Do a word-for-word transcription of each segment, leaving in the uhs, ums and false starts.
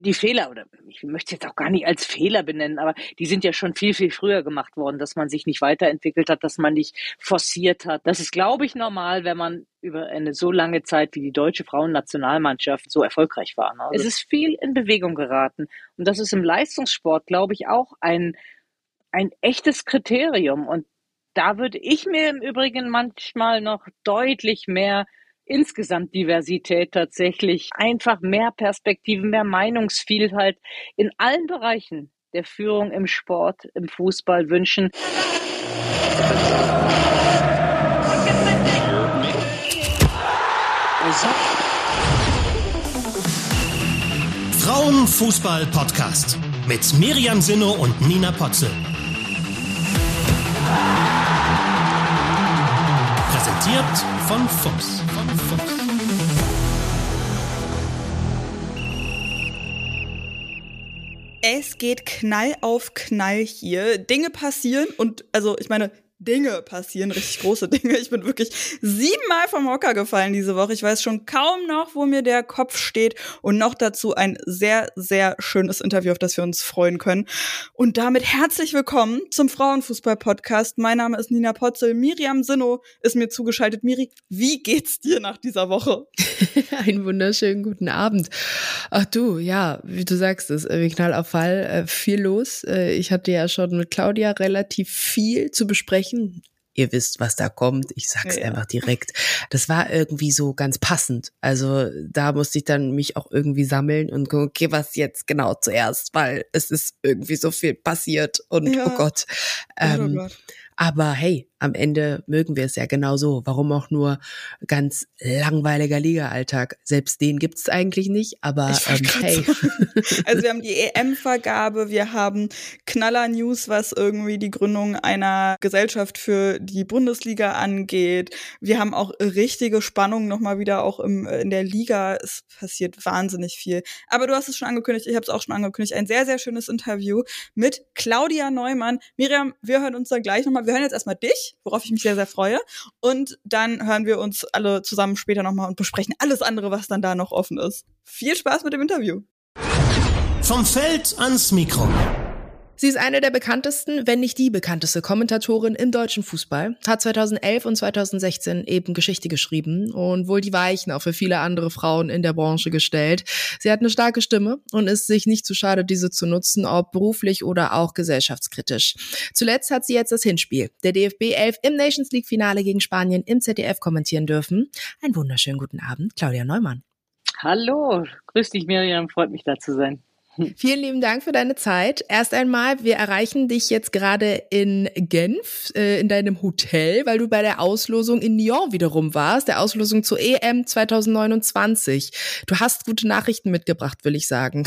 die Fehler, oder ich möchte es jetzt auch gar nicht als Fehler benennen, aber die sind ja schon viel, viel früher gemacht worden, dass man sich nicht weiterentwickelt hat, dass man nicht forciert hat. Das ist, glaube ich, normal, wenn man über eine so lange Zeit wie die deutsche Frauennationalmannschaft so erfolgreich war. Also es ist viel in Bewegung geraten. Und das ist im Leistungssport, glaube ich, auch ein, ein echtes Kriterium. Und da würde ich mir im Übrigen manchmal noch deutlich mehr insgesamt Diversität tatsächlich, einfach mehr Perspektiven, mehr Meinungsvielfalt in allen Bereichen der Führung im Sport, im Fußball wünschen. Frauenfußball-Podcast mit Miriam Sinno und Nina Potzel. Präsentiert von Fuchs. Von Fuchs. Es geht Knall auf Knall hier. Dinge passieren und, also ich meine, Dinge passieren, richtig große Dinge. Ich bin wirklich siebenmal vom Hocker gefallen diese Woche. Ich weiß schon kaum noch, wo mir der Kopf steht. Und noch dazu ein sehr, sehr schönes Interview, auf das wir uns freuen können. Und damit herzlich willkommen zum Frauenfußball-Podcast. Mein Name ist Nina Potzel. Miriam Sinno ist mir zugeschaltet. Miri, wie geht's dir nach dieser Woche? Einen wunderschönen guten Abend. Ach du, ja, wie du sagst, es ist Knall auf Fall, äh, viel los. Äh, ich hatte ja schon mit Claudia relativ viel zu besprechen. Ihr wisst, was da kommt. Ich sag's ja. einfach direkt. Das war irgendwie so ganz passend. Also da musste ich dann mich auch irgendwie sammeln und gucken, okay, was jetzt genau zuerst, weil es ist irgendwie so viel passiert und ja. oh Gott. Ähm, oh Gott. Aber hey, am Ende mögen wir es ja genauso. Warum auch nur ganz langweiliger Liga-Alltag? Selbst den gibt's eigentlich nicht, aber ähm, hey. Also wir haben die E M-Vergabe, wir haben Knaller-News, was irgendwie die Gründung einer Gesellschaft für die Bundesliga angeht. Wir haben auch richtige Spannung nochmal wieder auch im, in der Liga. Es passiert wahnsinnig viel. Aber du hast es schon angekündigt, ich habe es auch schon angekündigt, ein sehr, sehr schönes Interview mit Claudia Neumann. Miriam, wir hören uns dann gleich nochmal. Wir hören jetzt erstmal dich, worauf ich mich sehr, sehr freue. Und dann hören wir uns alle zusammen später nochmal und besprechen alles andere, was dann da noch offen ist. Viel Spaß mit dem Interview. Vom Feld ans Mikro. Sie ist eine der bekanntesten, wenn nicht die bekannteste Kommentatorin im deutschen Fußball, hat zweitausendelf und zweitausendsechzehn eben Geschichte geschrieben und wohl die Weichen auch für viele andere Frauen in der Branche gestellt. Sie hat eine starke Stimme und ist sich nicht zu schade, diese zu nutzen, ob beruflich oder auch gesellschaftskritisch. Zuletzt hat sie jetzt das Hinspiel der D F B elf im Nations League Finale gegen Spanien im Z D F kommentieren dürfen. Einen wunderschönen guten Abend, Claudia Neumann. Hallo, grüß dich Miriam, freut mich da zu sein. Vielen lieben Dank für deine Zeit. Erst einmal, wir erreichen dich jetzt gerade in Genf, äh, in deinem Hotel, weil du bei der Auslosung in Nyon wiederum warst, der Auslosung zur E M zwanzig neunundzwanzig. Du hast gute Nachrichten mitgebracht, will ich sagen.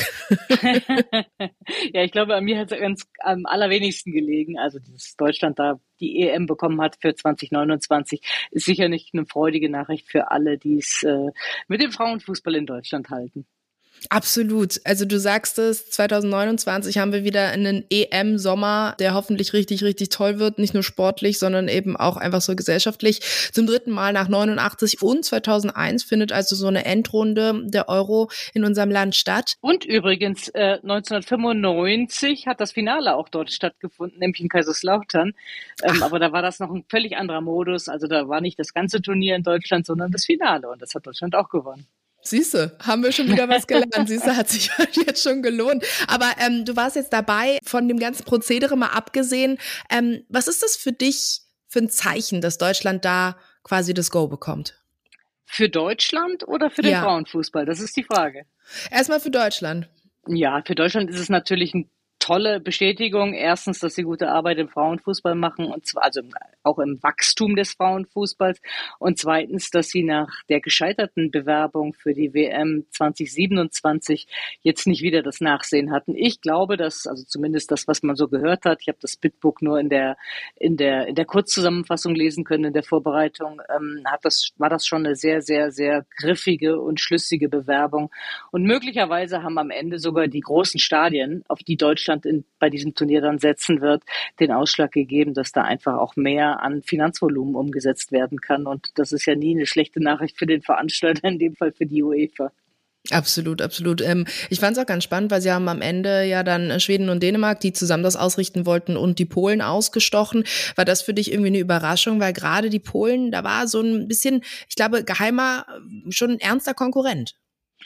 Ja, ich glaube, an mir hat es ganz am allerwenigsten gelegen. Also, dass Deutschland da die E M bekommen hat für zwanzig neunundzwanzig, ist sicher nicht eine freudige Nachricht für alle, die es äh, mit dem Frauenfußball in Deutschland halten. Absolut. Also du sagst es, zwanzig neunundzwanzig haben wir wieder einen E M-Sommer, der hoffentlich richtig, richtig toll wird. Nicht nur sportlich, sondern eben auch einfach so gesellschaftlich. Zum dritten Mal nach neunundachtzig und zweitausendeins findet also so eine Endrunde der Euro in unserem Land statt. Und übrigens, äh, neunzehnhundertfünfundneunzig hat das Finale auch dort stattgefunden, nämlich in Kaiserslautern. Ähm, aber da war das noch ein völlig anderer Modus. Also da war nicht das ganze Turnier in Deutschland, sondern das Finale. Und das hat Deutschland auch gewonnen. Siehste, haben wir schon wieder was gelernt. Siehste, hat sich jetzt schon gelohnt. Aber ähm, du warst jetzt dabei, von dem ganzen Prozedere mal abgesehen. Ähm, was ist das für dich für ein Zeichen, dass Deutschland da quasi das Go bekommt? Für Deutschland oder für den ja. Frauenfußball? Das ist die Frage. Erstmal für Deutschland. Ja, für Deutschland ist es natürlich ein tolle Bestätigung. Erstens, dass sie gute Arbeit im Frauenfußball machen, und zwar also auch im Wachstum des Frauenfußballs. Und zweitens, dass sie nach der gescheiterten Bewerbung für die W M zwanzig siebenundzwanzig jetzt nicht wieder das Nachsehen hatten. Ich glaube, dass, also zumindest das, was man so gehört hat, ich habe das Bitbook nur in der in der in der Kurzzusammenfassung lesen können in der Vorbereitung, ähm, hat das war das schon eine sehr sehr sehr griffige und schlüssige Bewerbung. Und möglicherweise haben am Ende sogar die großen Stadien, auf die Deutschland In, bei diesem Turnier dann setzen wird, den Ausschlag gegeben, dass da einfach auch mehr an Finanzvolumen umgesetzt werden kann. Und das ist ja nie eine schlechte Nachricht für den Veranstalter, in dem Fall für die UEFA. Absolut, absolut. Ähm, ich fand es auch ganz spannend, weil sie haben am Ende ja dann Schweden und Dänemark, die zusammen das ausrichten wollten, und die Polen ausgestochen. War das für dich irgendwie eine Überraschung? Weil gerade die Polen, da war so ein bisschen, ich glaube, geheimer, schon ein ernster Konkurrent.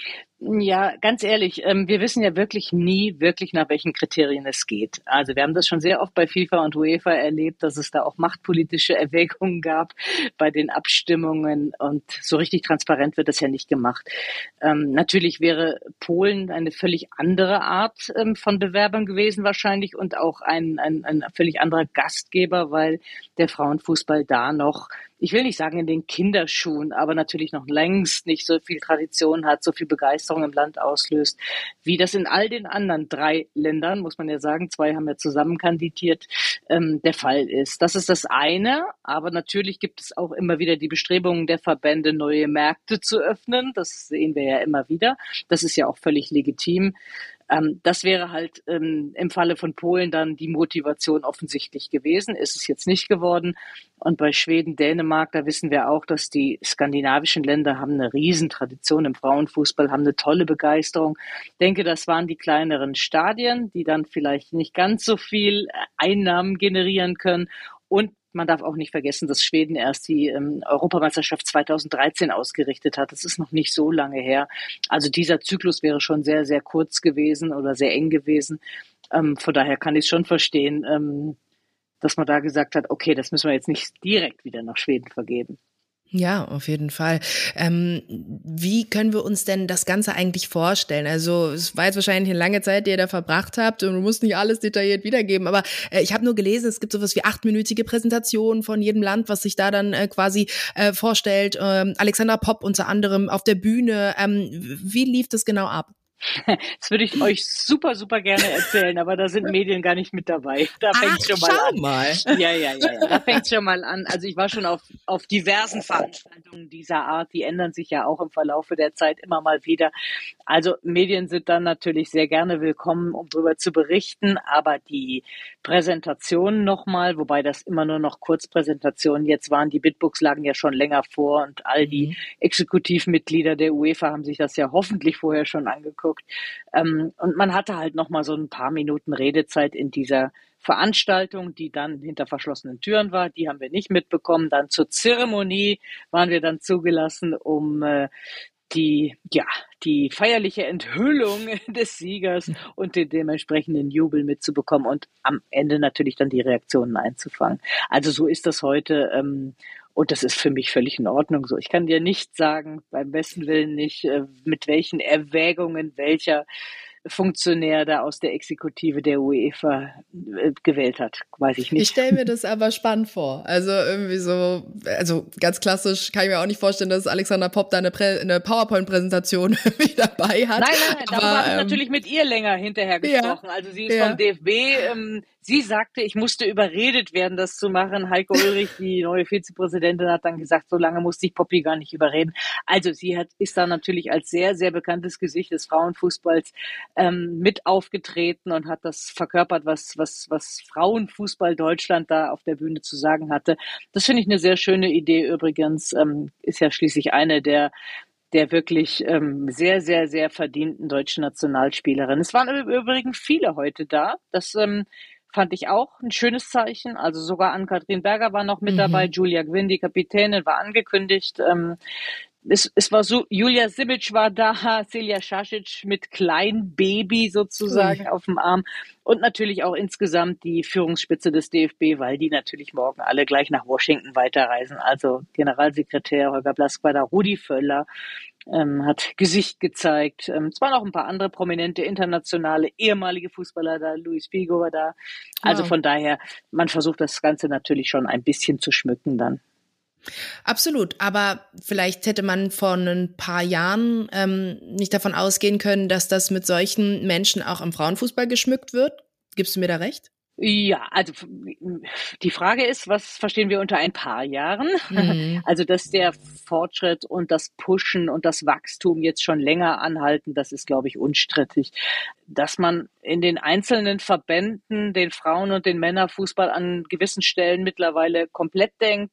Ja, ganz ehrlich, ähm, wir wissen ja wirklich nie wirklich, nach welchen Kriterien es geht. Also wir haben das schon sehr oft bei FIFA und UEFA erlebt, dass es da auch machtpolitische Erwägungen gab bei den Abstimmungen, und so richtig transparent wird das ja nicht gemacht. Ähm, natürlich wäre Polen eine völlig andere Art ähm, von Bewerbern gewesen wahrscheinlich, und auch ein, ein, ein völlig anderer Gastgeber, weil der Frauenfußball da noch, ich will nicht sagen in den Kinderschuhen, aber natürlich noch längst nicht so viel Tradition hat, so viel Begeisterung im Land auslöst, wie das in all den anderen drei Ländern, muss man ja sagen, zwei haben ja zusammen kandidiert, ähm, der Fall ist. Das ist das eine, aber natürlich gibt es auch immer wieder die Bestrebungen der Verbände, neue Märkte zu öffnen. Das sehen wir ja immer wieder. Das ist ja auch völlig legitim. Ähm, das wäre halt ähm, im Falle von Polen dann die Motivation offensichtlich gewesen. Ist es jetzt nicht geworden. Und bei Schweden, Dänemark, da wissen wir auch, dass die skandinavischen Länder haben eine Riesentradition im Frauenfußball, haben eine tolle Begeisterung. Ich denke, das waren die kleineren Stadien, die dann vielleicht nicht ganz so viel Einnahmen generieren können. Und man darf auch nicht vergessen, dass Schweden erst die ähm, Europameisterschaft zweitausenddreizehn ausgerichtet hat. Das ist noch nicht so lange her. Also dieser Zyklus wäre schon sehr, sehr kurz gewesen oder sehr eng gewesen. Ähm, von daher kann ich es schon verstehen, ähm, dass man da gesagt hat, okay, das müssen wir jetzt nicht direkt wieder nach Schweden vergeben. Ja, auf jeden Fall. Ähm, wie können wir uns denn das Ganze eigentlich vorstellen? Also es war jetzt wahrscheinlich eine lange Zeit, die ihr da verbracht habt, und du musst nicht alles detailliert wiedergeben, aber äh, ich habe nur gelesen, es gibt sowas wie achtminütige Präsentationen von jedem Land, was sich da dann äh, quasi äh, vorstellt. Ähm, Alexandra Popp unter anderem auf der Bühne. Ähm, wie lief das genau ab? Das würde ich euch super, super gerne erzählen, aber da sind Medien gar nicht mit dabei. Da fängt schon mal schau an. mal. Ja, ja, ja, ja. Da fängt schon mal an. Also ich war schon auf, auf diversen Veranstaltungen dieser Art. Die ändern sich ja auch im Verlaufe der Zeit immer mal wieder. Also Medien sind dann natürlich sehr gerne willkommen, um darüber zu berichten. Aber die Präsentationen nochmal, wobei das immer nur noch Kurzpräsentationen jetzt waren, die Bitbooks lagen ja schon länger vor, und all die Exekutivmitglieder der UEFA haben sich das ja hoffentlich vorher schon angeguckt. Ähm, und man hatte halt noch mal so ein paar Minuten Redezeit in dieser Veranstaltung, die dann hinter verschlossenen Türen war. Die haben wir nicht mitbekommen. Dann zur Zeremonie waren wir dann zugelassen, um äh, die, ja, die feierliche Enthüllung des Siegers und den dementsprechenden Jubel mitzubekommen und am Ende natürlich dann die Reaktionen einzufangen. Also so ist das heute. Ähm, Und das ist für mich völlig in Ordnung so. Ich kann dir nicht sagen, beim besten Willen nicht, mit welchen Erwägungen welcher Funktionär da aus der Exekutive der UEFA gewählt hat. Weiß ich nicht. Ich stelle mir das aber spannend vor. Also irgendwie so, also ganz klassisch kann ich mir auch nicht vorstellen, dass Alexandra Popp da eine, Prä- eine PowerPoint-Präsentation dabei hat. Nein, nein, nein, darüber habe ich ähm, natürlich mit ihr länger hinterher gesprochen. Ja, also sie ist ja. vom D F B, ähm, sie sagte, ich musste überredet werden, das zu machen. Heike Ulrich, die neue Vizepräsidentin, hat dann gesagt, so lange musste ich Poppy gar nicht überreden. Also sie hat, ist da natürlich als sehr, sehr bekanntes Gesicht des Frauenfußballs ähm, mit aufgetreten und hat das verkörpert, was, was, was Frauenfußball Deutschland da auf der Bühne zu sagen hatte. Das finde ich eine sehr schöne Idee übrigens. Ähm, ist ja schließlich eine der der wirklich ähm, sehr, sehr, sehr verdienten deutschen Nationalspielerin. Es waren im Übrigen viele heute da. Das ähm, fand ich auch ein schönes Zeichen. Also sogar Ann-Kathrin Berger war noch mit mhm. dabei. Julia Gwynn, die Kapitänin, war angekündigt. Ähm, es, es war so, Julia Simic war da, Celia Šašić mit Kleinbaby sozusagen mhm. auf dem Arm. Und natürlich auch insgesamt die Führungsspitze des D F B, weil die natürlich morgen alle gleich nach Washington weiterreisen. Also Generalsekretär Holger Blask war da, Rudi Völler ähm, hat Gesicht gezeigt. Ähm, es waren auch ein paar andere prominente internationale, ehemalige Fußballer da, Luis Figo war da. Also wow. Von daher, man versucht das Ganze natürlich schon ein bisschen zu schmücken dann. Absolut, aber vielleicht hätte man vor ein paar Jahren ähm, nicht davon ausgehen können, dass das mit solchen Menschen auch im Frauenfußball geschmückt wird. Gibst du mir da recht? Ja, also die Frage ist, was verstehen wir unter ein paar Jahren? Mhm. Also, dass der Fortschritt und das Pushen und das Wachstum jetzt schon länger anhalten, das ist, glaube ich, unstrittig. Dass man in den einzelnen Verbänden den Frauen- und den Männerfußball an gewissen Stellen mittlerweile komplett denkt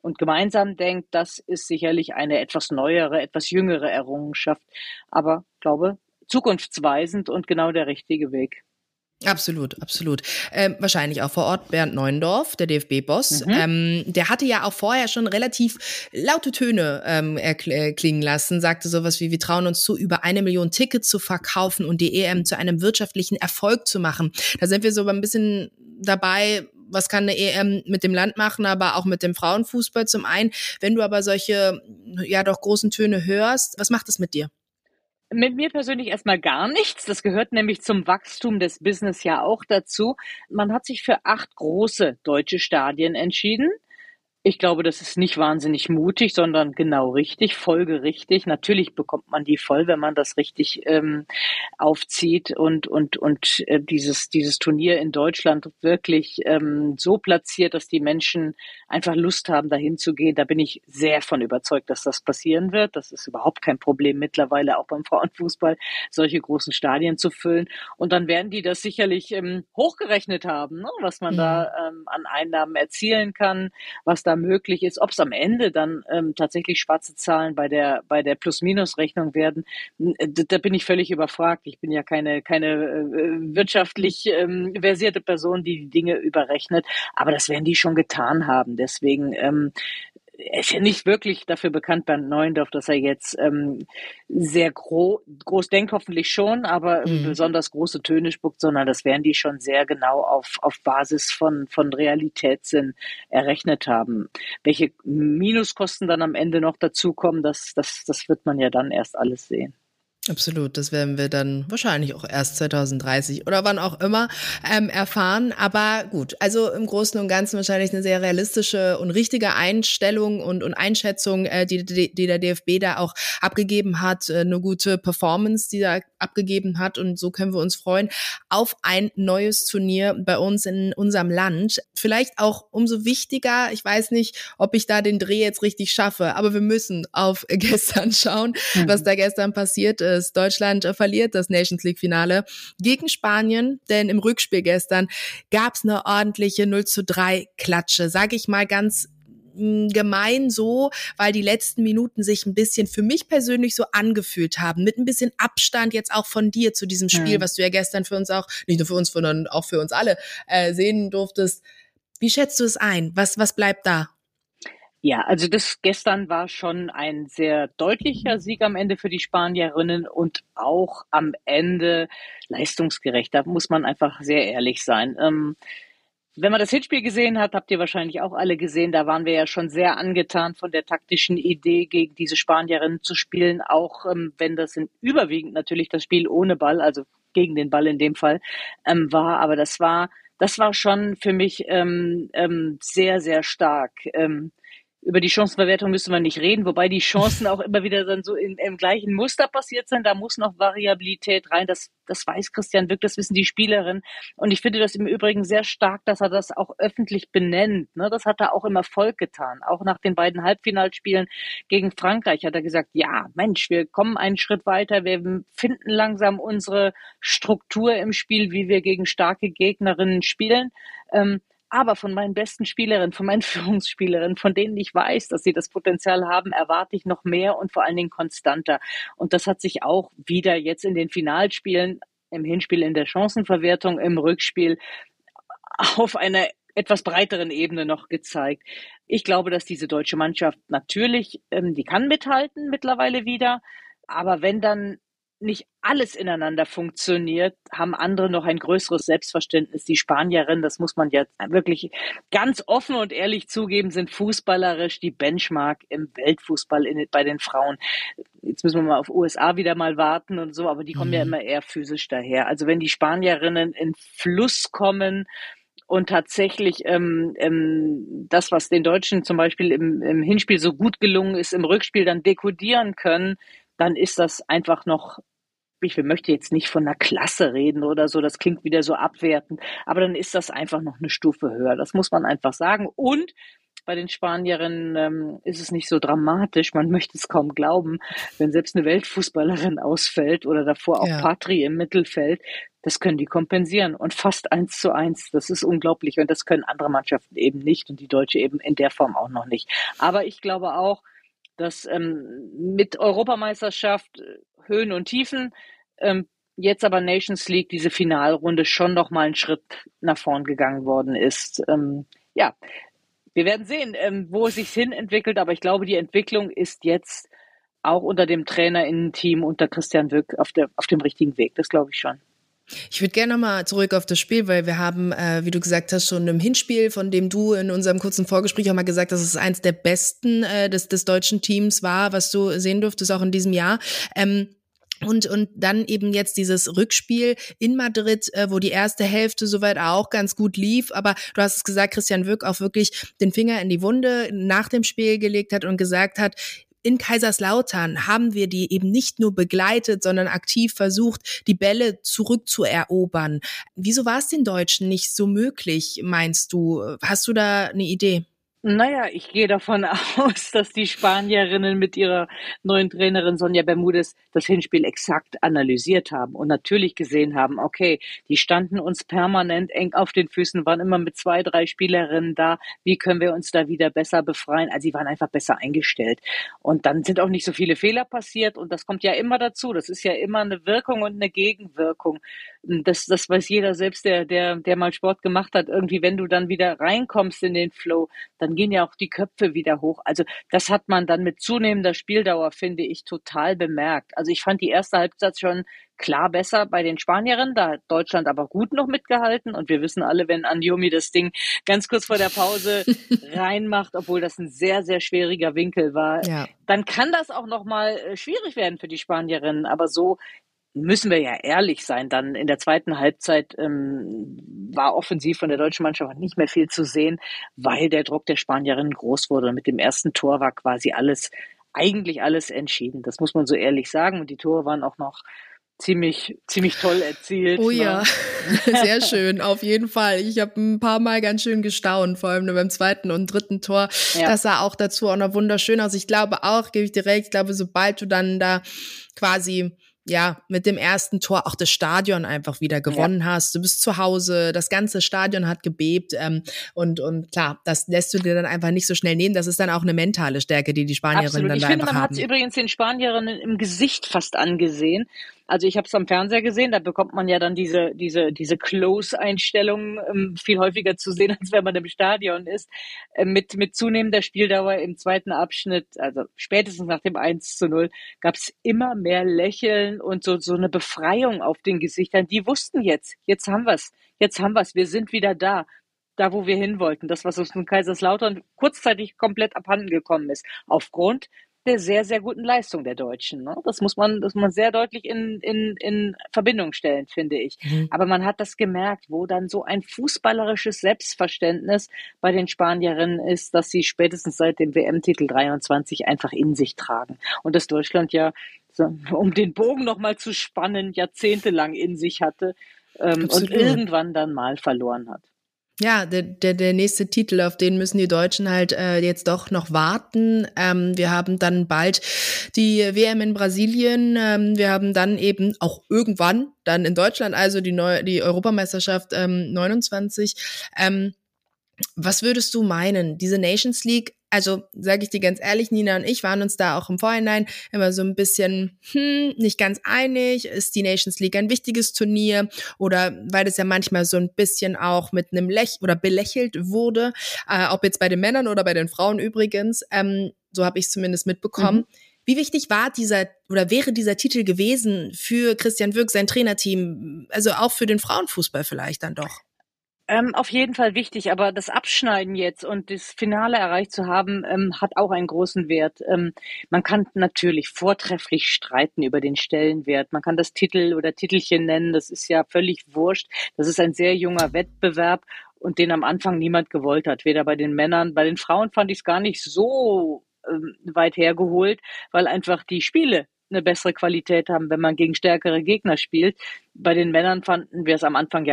und gemeinsam denkt, das ist sicherlich eine etwas neuere, etwas jüngere Errungenschaft. Aber ich glaube, zukunftsweisend und genau der richtige Weg. Absolut, absolut. Ähm, wahrscheinlich auch vor Ort Bernd Neuendorf, der D F B-Boss. Mhm. Ähm, der hatte ja auch vorher schon relativ laute Töne ähm, erklingen lassen, sagte sowas wie, wir trauen uns zu, über eine Million Tickets zu verkaufen und die E M zu einem wirtschaftlichen Erfolg zu machen. Da sind wir so ein bisschen dabei, was kann eine E M mit dem Land machen, aber auch mit dem Frauenfußball zum einen. Wenn du aber solche, ja doch großen Töne hörst, was macht das mit dir? Mit mir persönlich erstmal gar nichts. Das gehört nämlich zum Wachstum des Business ja auch dazu. Man hat sich für acht große deutsche Stadien entschieden. Ich glaube, das ist nicht wahnsinnig mutig, sondern genau richtig, folgerichtig. Natürlich bekommt man die voll, wenn man das richtig ähm, aufzieht und und und äh, dieses dieses Turnier in Deutschland wirklich ähm, so platziert, dass die Menschen einfach Lust haben, dahin zu gehen. Da bin ich sehr von überzeugt, dass das passieren wird. Das ist überhaupt kein Problem mittlerweile auch beim Frauenfußball, solche großen Stadien zu füllen. Und dann werden die das sicherlich ähm, hochgerechnet haben, ne? Was man mhm. da ähm, an Einnahmen erzielen kann, was da möglich ist. Ob es am Ende dann ähm, tatsächlich schwarze Zahlen bei der bei der Plus-Minus-Rechnung werden, da, da bin ich völlig überfragt. Ich bin ja keine keine äh, wirtschaftlich ähm, versierte Person, die die Dinge überrechnet, aber das werden die schon getan haben. Deswegen ähm, er ist ja nicht wirklich dafür bekannt, Bernd Neuendorf, dass er jetzt ähm, sehr gro- groß denkt, hoffentlich schon, aber ähm, mhm. besonders große Töne spuckt, sondern das werden die schon sehr genau auf, auf Basis von, von Realitätssinn errechnet haben. Welche Minuskosten dann am Ende noch dazukommen, das, das, das wird man ja dann erst alles sehen. Absolut, das werden wir dann wahrscheinlich auch erst zwanzig dreißig oder wann auch immer ähm, erfahren. Aber gut, also im Großen und Ganzen wahrscheinlich eine sehr realistische und richtige Einstellung und, und Einschätzung, äh, die, die, die der D F B da auch abgegeben hat, äh, eine gute Performance, die er abgegeben hat. Und so können wir uns freuen auf ein neues Turnier bei uns in unserem Land. Vielleicht auch umso wichtiger, ich weiß nicht, ob ich da den Dreh jetzt richtig schaffe, aber wir müssen auf gestern schauen, mhm. was da gestern passiert ist. Deutschland verliert das Nations League-Finale gegen Spanien, denn im Rückspiel gestern gab es eine ordentliche null zu drei Klatsche, sage ich mal ganz gemein so, weil die letzten Minuten sich ein bisschen für mich persönlich so angefühlt haben, mit ein bisschen Abstand jetzt auch von dir zu diesem Spiel, ja. was du ja gestern für uns auch, nicht nur für uns, sondern auch für uns alle äh, sehen durftest. Wie schätzt du es ein? Was, was bleibt da? Ja, also das gestern war schon ein sehr deutlicher Sieg am Ende für die Spanierinnen und auch am Ende leistungsgerecht. Da muss man einfach sehr ehrlich sein. Ähm, wenn man das Hinspiel gesehen hat, habt ihr wahrscheinlich auch alle gesehen, da waren wir ja schon sehr angetan von der taktischen Idee, gegen diese Spanierinnen zu spielen, auch ähm, wenn das in überwiegend natürlich das Spiel ohne Ball, also gegen den Ball in dem Fall, ähm, war. Aber das war, das war schon für mich ähm, ähm, sehr, sehr stark. Ähm, Über die Chancenverwertung müssen wir nicht reden, wobei die Chancen auch immer wieder dann so in, im gleichen Muster passiert sind. Da muss noch Variabilität rein. Das, das weiß Christian Wück, das wissen die Spielerinnen. Und ich finde das im Übrigen sehr stark, dass er das auch öffentlich benennt. Ne? Das hat er auch im Erfolg getan. Auch nach den beiden Halbfinalspielen gegen Frankreich hat er gesagt, ja, Mensch, wir kommen einen Schritt weiter. Wir finden langsam unsere Struktur im Spiel, wie wir gegen starke Gegnerinnen spielen. Ähm, Aber von meinen besten Spielerinnen, von meinen Führungsspielerinnen, von denen ich weiß, dass sie das Potenzial haben, erwarte ich noch mehr und vor allen Dingen konstanter. Und das hat sich auch wieder jetzt in den Finalspielen, im Hinspiel in der Chancenverwertung, im Rückspiel auf einer etwas breiteren Ebene noch gezeigt. Ich glaube, dass diese deutsche Mannschaft natürlich, ähm, die kann mithalten mittlerweile wieder. Aber wenn dann nicht alles ineinander funktioniert, haben andere noch ein größeres Selbstverständnis. Die Spanierinnen, das muss man jetzt wirklich ganz offen und ehrlich zugeben, sind fußballerisch die Benchmark im Weltfußball in, bei den Frauen. Jetzt müssen wir mal auf U S A wieder mal warten und so, aber die kommen mhm. ja immer eher physisch daher. Also wenn die Spanierinnen in Fluss kommen und tatsächlich ähm, ähm, das, was den Deutschen zum Beispiel im, im Hinspiel so gut gelungen ist, im Rückspiel dann dekodieren können, dann ist das einfach noch, ich möchte jetzt nicht von einer Klasse reden oder so, das klingt wieder so abwertend, aber dann ist das einfach noch eine Stufe höher. Das muss man einfach sagen. Und bei den Spanierinnen ähm, ist es nicht so dramatisch. Man möchte es kaum glauben, wenn selbst eine Weltfußballerin ausfällt oder davor auch Ja. Patri im Mittelfeld. Das können die kompensieren und fast eins zu eins. Das ist unglaublich und das können andere Mannschaften eben nicht und die Deutsche eben in der Form auch noch nicht. Aber ich glaube auch, dass ähm, mit Europameisterschaft äh, Höhen und Tiefen, ähm, jetzt aber Nations League, diese Finalrunde schon noch mal einen Schritt nach vorn gegangen worden ist. Ähm, ja, wir werden sehen, ähm, wo es sich hin entwickelt, aber ich glaube, die Entwicklung ist jetzt auch unter dem Trainerinnen-Team, unter Christian Wück auf, der, auf dem richtigen Weg. Das glaube ich schon. Ich würde gerne nochmal zurück auf das Spiel, weil wir haben, äh, wie du gesagt hast, schon im Hinspiel, von dem du in unserem kurzen Vorgespräch auch mal gesagt hast, dass es eins der besten äh, des, des deutschen Teams war, was du sehen durftest, auch in diesem Jahr. Ähm, Und, und dann eben jetzt dieses Rückspiel in Madrid, äh, wo die erste Hälfte soweit auch ganz gut lief. Aber du hast es gesagt, Christian Wück auch wirklich den Finger in die Wunde nach dem Spiel gelegt hat und gesagt hat, in Kaiserslautern haben wir die eben nicht nur begleitet, sondern aktiv versucht, die Bälle zurückzuerobern. Wieso war es den Deutschen nicht so möglich, meinst du? Hast du da eine Idee? Naja, ich gehe davon aus, dass die Spanierinnen mit ihrer neuen Trainerin Sonja Bermudez das Hinspiel exakt analysiert haben und natürlich gesehen haben, okay, die standen uns permanent eng auf den Füßen, waren immer mit zwei, drei Spielerinnen da. Wie können wir uns da wieder besser befreien? Also sie waren einfach besser eingestellt. Und dann sind auch nicht so viele Fehler passiert und das kommt ja immer dazu. Das ist ja immer eine Wirkung und eine Gegenwirkung. Das, das weiß jeder selbst, der, der, der mal Sport gemacht hat. Irgendwie, wenn du dann wieder reinkommst in den Flow, dann gehen ja auch die Köpfe wieder hoch. Also das hat man dann mit zunehmender Spieldauer, finde ich, total bemerkt. Also ich fand die erste Halbzeit schon klar besser bei den Spanierinnen. Da hat Deutschland aber gut noch mitgehalten. Und wir wissen alle, wenn Anjomi das Ding ganz kurz vor der Pause reinmacht, obwohl das ein sehr, sehr schwieriger Winkel war, Ja. dann kann das auch nochmal schwierig werden für die Spanierinnen. Aber so müssen wir ja ehrlich sein, dann in der zweiten Halbzeit ähm, war offensiv von der deutschen Mannschaft nicht mehr viel zu sehen, weil der Druck der Spanierinnen groß wurde. Und mit dem ersten Tor war quasi alles, eigentlich alles entschieden. Das muss man so ehrlich sagen. Und die Tore waren auch noch ziemlich, ziemlich toll erzielt. Oh ne? ja, sehr schön, auf jeden Fall. Ich habe ein paar Mal ganz schön gestaunt, vor allem beim zweiten und dritten Tor. Ja. Das sah auch dazu auch noch wunderschön aus. Ich glaube auch, gebe ich dir recht, ich glaube, sobald du dann da quasi ja, mit dem ersten Tor auch das Stadion einfach wieder gewonnen ja. hast. Du bist zu Hause, das ganze Stadion hat gebebt ähm, und und klar, das lässt du dir dann einfach nicht so schnell nehmen. Das ist dann auch eine mentale Stärke, die die Spanierinnen dann ich da finde, einfach man haben. hat es übrigens den Spanierinnen im Gesicht fast angesehen. Also ich habe es am Fernseher gesehen, da bekommt man ja dann diese diese diese Close-Einstellungen ähm, viel häufiger zu sehen, als wenn man im Stadion ist. Äh, mit mit zunehmender Spieldauer im zweiten Abschnitt, also spätestens nach dem eins zu null, gab es immer mehr Lächeln und so so eine Befreiung auf den Gesichtern. Die wussten jetzt, jetzt haben wir's, jetzt haben wir's, wir sind wieder da. Da, wo wir hin wollten. Das, was uns in Kaiserslautern kurzzeitig komplett abhanden gekommen ist. Aufgrund der sehr, sehr guten Leistung der Deutschen. Ne? Das muss man, das muss man sehr deutlich in, in, in Verbindung stellen, finde ich. Mhm. Aber man hat das gemerkt, wo dann so ein fußballerisches Selbstverständnis bei den Spanierinnen ist, dass sie spätestens seit dem W M-Titel dreiundzwanzig einfach in sich tragen. Und dass Deutschland ja, um den Bogen nochmal zu spannen, jahrzehntelang in sich hatte ähm, und irgendwann dann mal verloren hat. Ja, der, der, der nächste Titel, auf den müssen die Deutschen halt äh, jetzt doch noch warten. Ähm, wir haben dann bald die W M in Brasilien. Ähm, wir haben dann eben auch irgendwann dann in Deutschland, also die, Neu- die Europameisterschaft ähm, neunundzwanzig. Ähm, was würdest du meinen, diese Nations League? Also sage ich dir ganz ehrlich, Nina und ich waren uns da auch im Vorhinein immer so ein bisschen hm, nicht ganz einig. Ist die Nations League ein wichtiges Turnier? Oder weil das ja manchmal so ein bisschen auch mit einem Lech oder belächelt wurde, äh, ob jetzt bei den Männern oder bei den Frauen übrigens. Ähm, so habe ich es zumindest mitbekommen. Mhm. Wie wichtig war dieser oder wäre dieser Titel gewesen für Christian Wück, sein Trainerteam, also auch für den Frauenfußball vielleicht dann doch? Ähm, auf jeden Fall wichtig, aber das Abschneiden jetzt und das Finale erreicht zu haben, ähm, hat auch einen großen Wert. Ähm, man kann natürlich vortrefflich streiten über den Stellenwert. Man kann das Titel oder Titelchen nennen, das ist ja völlig wurscht. Das ist ein sehr junger Wettbewerb und den am Anfang niemand gewollt hat, weder bei den Männern. Bei den Frauen fand ich es gar nicht so ähm, weit hergeholt, weil einfach die Spiele eine bessere Qualität haben, wenn man gegen stärkere Gegner spielt. Bei den Männern fanden wir es am Anfang ja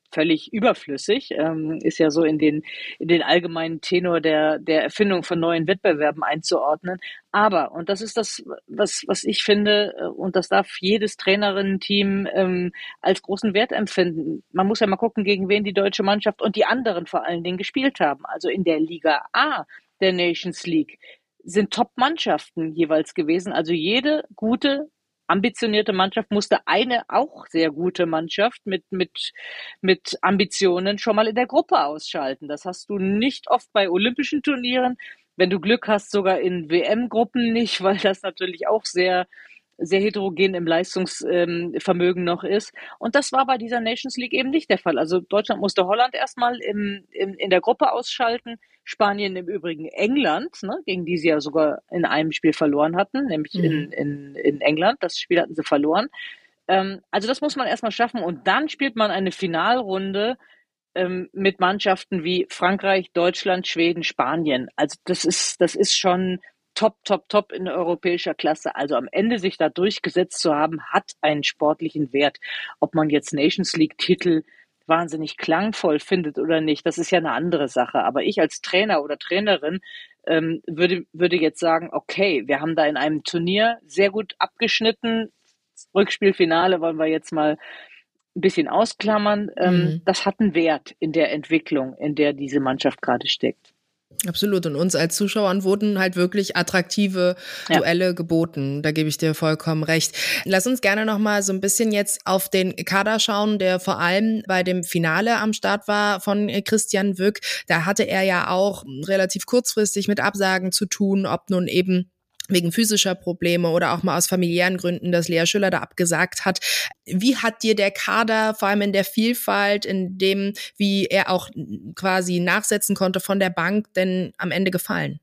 völlig überflüssig, ähm, ist ja so in den, in den allgemeinen Tenor der, der Erfindung von neuen Wettbewerben einzuordnen. Aber, und das ist das, was, was ich finde, und das darf jedes Trainerinnen-Team ähm, als großen Wert empfinden. Man muss ja mal gucken, gegen wen die deutsche Mannschaft und die anderen vor allen Dingen gespielt haben. Also in der Liga A der Nations League sind Top-Mannschaften jeweils gewesen. Also jede gute ambitionierte Mannschaft musste eine auch sehr gute Mannschaft mit, mit, mit Ambitionen schon mal in der Gruppe ausschalten. Das hast du nicht oft bei olympischen Turnieren. Wenn du Glück hast, sogar in W M-Gruppen nicht, weil das natürlich auch sehr, sehr heterogen im Leistungsvermögen noch ist. Und das war bei dieser Nations League eben nicht der Fall. Also Deutschland musste Holland erstmal im, im, in der Gruppe ausschalten. Spanien im Übrigen England, ne, gegen die sie ja sogar in einem Spiel verloren hatten, nämlich mhm. in, in, in England. Das Spiel hatten sie verloren. Ähm, also das muss man erstmal schaffen. Und dann spielt man eine Finalrunde ähm, mit Mannschaften wie Frankreich, Deutschland, Schweden, Spanien. Also das ist, das ist schon top, top, top in europäischer Klasse. Also am Ende sich da durchgesetzt zu haben, hat einen sportlichen Wert. Ob man jetzt Nations League-Titel wahnsinnig klangvoll findet oder nicht, das ist ja eine andere Sache. Aber ich als Trainer oder Trainerin ähm, würde, würde jetzt sagen, okay, wir haben da in einem Turnier sehr gut abgeschnitten. Rückspielfinale wollen wir jetzt mal ein bisschen ausklammern. Ähm, mhm. Das hat einen Wert in der Entwicklung, in der diese Mannschaft gerade steckt. Absolut. Und uns als Zuschauern wurden halt wirklich attraktive Duelle ja. geboten. Da gebe ich dir vollkommen recht. Lass uns gerne noch mal so ein bisschen jetzt auf den Kader schauen, der vor allem bei dem Finale am Start war von Christian Wück. Da hatte er ja auch relativ kurzfristig mit Absagen zu tun, ob nun eben wegen physischer Probleme oder auch mal aus familiären Gründen, dass Lea Schüller da abgesagt hat. Wie hat dir der Kader, vor allem in der Vielfalt, in dem, wie er auch quasi nachsetzen konnte von der Bank, denn am Ende gefallen?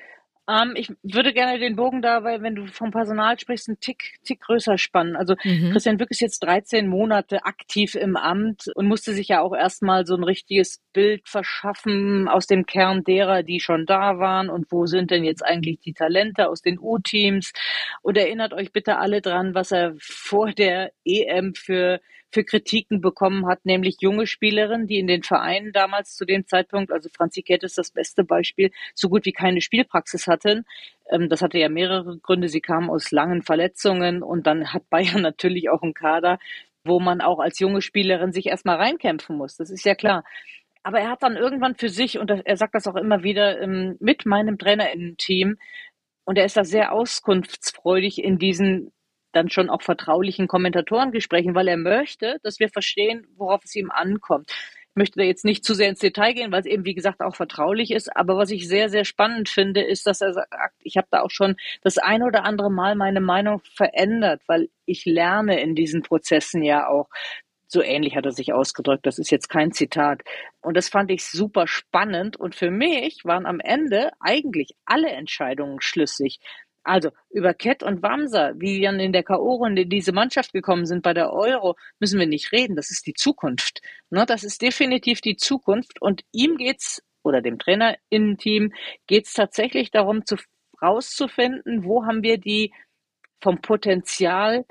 Ähm, ich würde gerne den Bogen da, weil wenn du vom Personal sprichst, einen Tick, Tick größer spannen. Also mhm. Christian Wück ist jetzt dreizehn Monate aktiv im Amt und musste sich ja auch erstmal so ein richtiges Bild verschaffen aus dem Kern derer, die schon da waren und wo sind denn jetzt eigentlich die Talente aus den U-Teams. Und erinnert euch bitte alle dran, was er vor der E M für für Kritiken bekommen hat, nämlich junge Spielerinnen, die in den Vereinen damals zu dem Zeitpunkt, also Franzi Kett ist das beste Beispiel, so gut wie keine Spielpraxis hatten. Das hatte ja mehrere Gründe. Sie kamen aus langen Verletzungen und dann hat Bayern natürlich auch einen Kader, wo man auch als junge Spielerin sich erstmal reinkämpfen muss. Das ist ja klar. Aber er hat dann irgendwann für sich, und er sagt das auch immer wieder, mit meinem TrainerInnen-Team, und er ist da sehr auskunftsfreudig in diesen dann schon auch vertraulichen Kommentatorengesprächen, weil er möchte, dass wir verstehen, worauf es ihm ankommt. Ich möchte da jetzt nicht zu sehr ins Detail gehen, weil es eben, wie gesagt, auch vertraulich ist. Aber was ich sehr, sehr spannend finde, ist, dass er sagt, ich habe da auch schon das ein oder andere Mal meine Meinung verändert, weil ich lerne in diesen Prozessen ja auch. So ähnlich hat er sich ausgedrückt. Das ist jetzt kein Zitat. Und das fand ich super spannend. Und für mich waren am Ende eigentlich alle Entscheidungen schlüssig. Also über Kett und Wamser, wie dann in der K O-Runde in diese Mannschaft gekommen sind bei der Euro, müssen wir nicht reden. Das ist die Zukunft. Ne, das ist definitiv die Zukunft. Und ihm geht's, oder dem TrainerInnen-Team, geht's tatsächlich darum, zu, rauszufinden, wo haben wir die vom Potenzial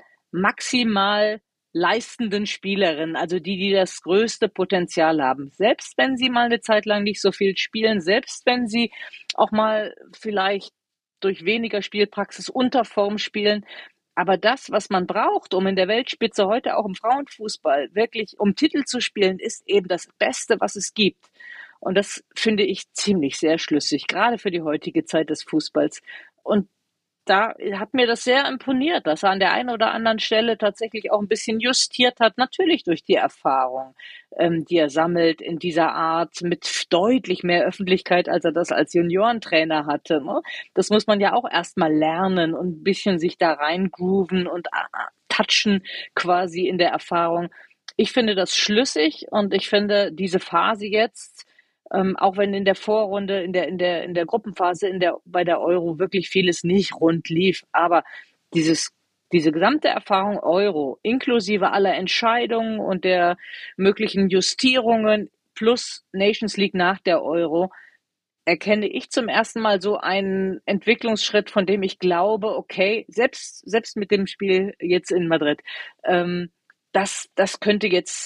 maximal leistenden Spielerinnen, also die, die das größte Potenzial haben. Selbst wenn sie mal eine Zeit lang nicht so viel spielen, selbst wenn sie auch mal vielleicht durch weniger Spielpraxis unter Form spielen. Aber das, was man braucht, um in der Weltspitze heute auch im Frauenfußball wirklich um Titel zu spielen, ist eben das Beste, was es gibt. Und das finde ich ziemlich sehr schlüssig, gerade für die heutige Zeit des Fußballs. Und da hat mir das sehr imponiert, dass er an der einen oder anderen Stelle tatsächlich auch ein bisschen justiert hat, natürlich durch die Erfahrung, ähm, die er sammelt in dieser Art mit deutlich mehr Öffentlichkeit, als er das als Juniorentrainer hatte. Ne? Das muss man ja auch erstmal lernen und ein bisschen sich da reingrooven und äh, touchen quasi in der Erfahrung. Ich finde das schlüssig und ich finde diese Phase jetzt, Ähm, auch wenn in der Vorrunde, in der, in der, in der Gruppenphase, in der, bei der Euro wirklich vieles nicht rund lief. Aber dieses, diese gesamte Erfahrung Euro, inklusive aller Entscheidungen und der möglichen Justierungen plus Nations League nach der Euro, erkenne ich zum ersten Mal so einen Entwicklungsschritt, von dem ich glaube, okay, selbst, selbst mit dem Spiel jetzt in Madrid, ähm, das, das könnte jetzt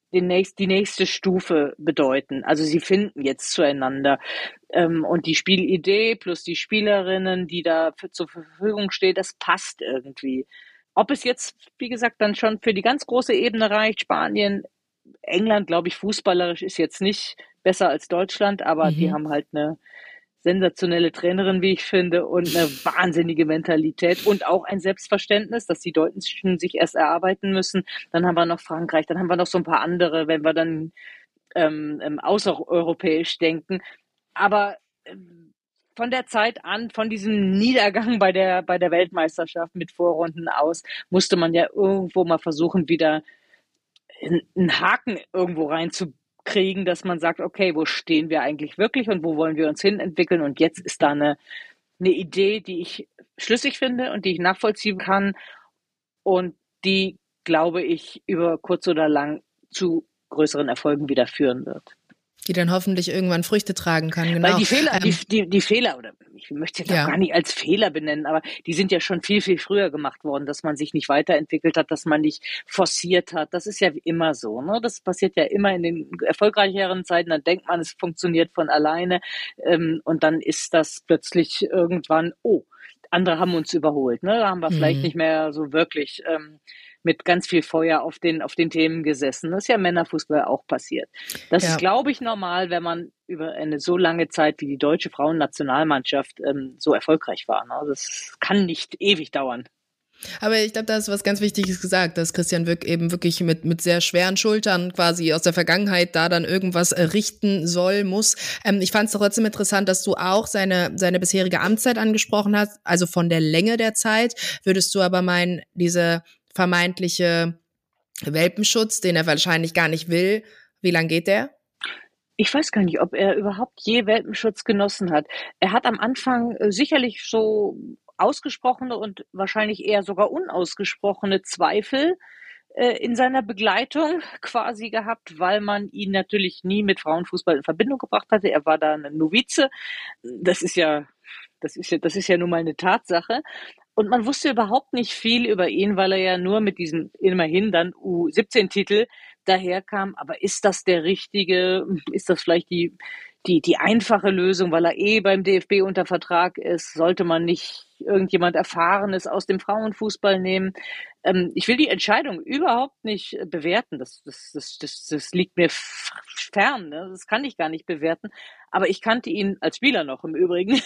den nächst, die nächste Stufe bedeuten. Also sie finden jetzt zueinander. Ähm, und die Spielidee plus die Spielerinnen, die da für, zur Verfügung stehen, das passt irgendwie. Ob es jetzt, wie gesagt, dann schon für die ganz große Ebene reicht, Spanien, England, glaube ich, fußballerisch ist jetzt nicht besser als Deutschland, aber mhm. die haben halt eine sensationelle Trainerin, wie ich finde, und eine wahnsinnige Mentalität und auch ein Selbstverständnis, dass die Deutschen sich erst erarbeiten müssen. Dann haben wir noch Frankreich, dann haben wir noch so ein paar andere, wenn wir dann ähm, außereuropäisch denken. Aber ähm, von der Zeit an, von diesem Niedergang bei der, bei der Weltmeisterschaft mit Vorrunden aus, musste man ja irgendwo mal versuchen, wieder einen Haken irgendwo reinzukriegen, dass man sagt, okay, wo stehen wir eigentlich wirklich und wo wollen wir uns hin entwickeln? Und jetzt ist da eine, eine Idee, die ich schlüssig finde und die ich nachvollziehen kann und die, glaube ich, über kurz oder lang zu größeren Erfolgen wieder führen wird. Die dann hoffentlich irgendwann Früchte tragen kann, genau. Weil die Fehler, ähm, die, die, die Fehler, oder ich möchte es jetzt ja. auch gar nicht als Fehler benennen, aber die sind ja schon viel, viel früher gemacht worden, dass man sich nicht weiterentwickelt hat, dass man nicht forciert hat. Das ist ja immer so, ne? Das passiert ja immer in den erfolgreicheren Zeiten, dann denkt man, es funktioniert von alleine, ähm, und dann ist das plötzlich irgendwann, oh, andere haben uns überholt, ne? Da haben wir mhm. vielleicht nicht mehr so wirklich ähm, mit ganz viel Feuer auf den, auf den Themen gesessen. Das ist ja im Männerfußball auch passiert. Das ja. ist, glaube ich, normal, wenn man über eine so lange Zeit wie die deutsche Frauennationalmannschaft ähm, so erfolgreich war. Ne? Das kann nicht ewig dauern. Aber ich glaube, da ist was ganz Wichtiges gesagt, dass Christian Wück eben wirklich mit mit sehr schweren Schultern quasi aus der Vergangenheit da dann irgendwas äh, richten soll, muss. Ähm, ich fand es trotzdem interessant, dass du auch seine seine bisherige Amtszeit angesprochen hast, also von der Länge der Zeit. Würdest du aber meinen, diese vermeintliche Welpenschutz, den er wahrscheinlich gar nicht will, wie lang geht der? Ich weiß gar nicht, ob er überhaupt je Welpenschutz genossen hat. Er hat am Anfang äh, sicherlich so ausgesprochene und wahrscheinlich eher sogar unausgesprochene Zweifel äh, in seiner Begleitung quasi gehabt, weil man ihn natürlich nie mit Frauenfußball in Verbindung gebracht hatte. Er war da eine Novize. Das ist ja, das ist ja, das ist ja nun mal eine Tatsache. Und man wusste überhaupt nicht viel über ihn, weil er ja nur mit diesem immerhin dann U siebzehn Titel daherkam. Aber ist das der richtige, ist das vielleicht die, die, die einfache Lösung, weil er eh beim D F B unter Vertrag ist? Sollte man nicht irgendjemand Erfahrenes aus dem Frauenfußball nehmen? Ähm, ich will die Entscheidung überhaupt nicht bewerten. Das, das, das, das, das liegt mir fern. Ne? Das kann ich gar nicht bewerten. Aber ich kannte ihn als Spieler noch im Übrigen,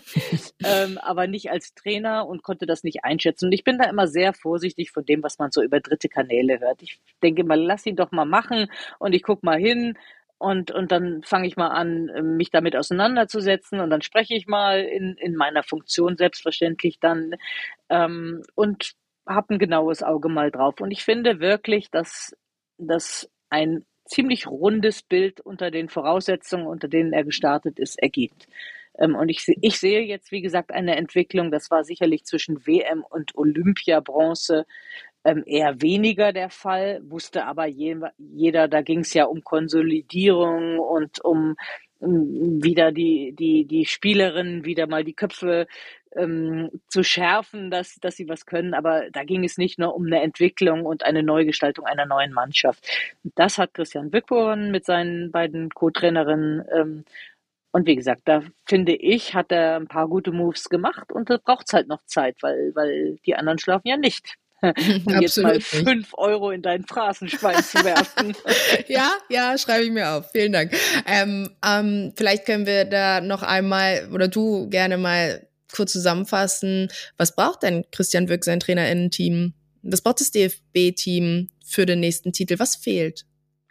ähm, aber nicht als Trainer und konnte das nicht einschätzen. Und ich bin da immer sehr vorsichtig von dem, was man so über dritte Kanäle hört. Ich denke mal, lass ihn doch mal machen und ich gucke mal hin und, und dann fange ich mal an, mich damit auseinanderzusetzen und dann spreche ich mal in, in meiner Funktion selbstverständlich dann ähm, und habe ein genaues Auge mal drauf. Und ich finde wirklich, dass das ein ziemlich rundes Bild unter den Voraussetzungen, unter denen er gestartet ist, ergibt. Ähm, und ich, ich sehe jetzt, wie gesagt, eine Entwicklung, das war sicherlich zwischen W M und Olympia-Bronze ähm, eher weniger der Fall, wusste aber je, jeder, da ging es ja um Konsolidierung und um, um wieder die, die, die Spielerinnen wieder mal die Köpfe ähm, zu schärfen, dass, dass sie was können. Aber da ging es nicht nur um eine Entwicklung und eine Neugestaltung einer neuen Mannschaft. Das hat Christian Wück mit seinen beiden Co-Trainerinnen. Ähm, und wie gesagt, da finde ich, hat er ein paar gute Moves gemacht und da braucht es halt noch Zeit, weil, weil die anderen schlafen ja nicht. Um jetzt mal fünf Euro in dein Phrasenschwein zu werfen. Ja, ja, schreibe ich mir auf. Vielen Dank. Ähm, ähm, vielleicht können wir da noch einmal, oder du gerne mal kurz zusammenfassen, was braucht denn Christian Wück, sein TrainerInnen-Team? Was braucht das D F B-Team für den nächsten Titel? Was fehlt?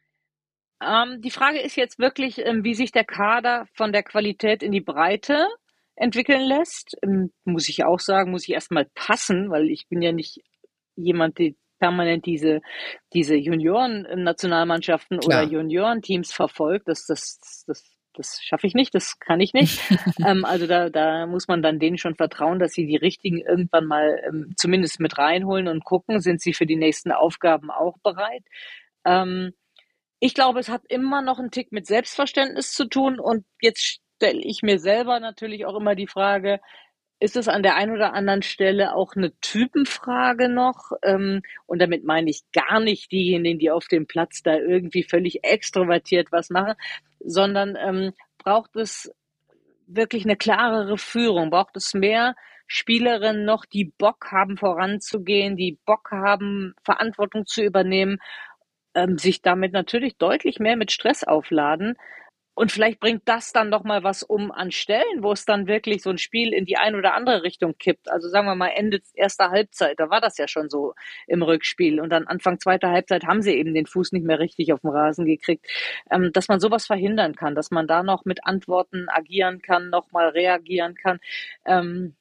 Ähm, die Frage ist jetzt wirklich, ähm, wie sich der Kader von der Qualität in die Breite entwickeln lässt. Ähm, muss ich auch sagen, muss ich erstmal passen, weil ich bin ja nicht jemand, der permanent diese, diese Junioren-Nationalmannschaften oder Juniorenteams verfolgt. Das, das, das, das schaffe ich nicht, das kann ich nicht. ähm, also da, da muss man dann denen schon vertrauen, dass sie die richtigen irgendwann mal ähm, zumindest mit reinholen und gucken, sind sie für die nächsten Aufgaben auch bereit. Ähm, ich glaube, es hat immer noch einen Tick mit Selbstverständnis zu tun und jetzt stelle ich mir selber natürlich auch immer die Frage, ist es an der einen oder anderen Stelle auch eine Typenfrage noch. Ähm, und damit meine ich gar nicht diejenigen, die auf dem Platz da irgendwie völlig extrovertiert was machen, sondern ähm, braucht es wirklich eine klarere Führung, braucht es mehr Spielerinnen noch, die Bock haben voranzugehen, die Bock haben Verantwortung zu übernehmen, ähm, sich damit natürlich deutlich mehr mit Stress aufladen. Und vielleicht bringt das dann noch mal was um an Stellen, wo es dann wirklich so ein Spiel in die eine oder andere Richtung kippt. Also sagen wir mal Ende erster Halbzeit, da war das ja schon so im Rückspiel. Und dann Anfang zweiter Halbzeit haben sie eben den Fuß nicht mehr richtig auf den Rasen gekriegt. Ähm, dass man sowas verhindern kann, dass man da noch mit Antworten agieren kann, noch mal reagieren kann. Ähm,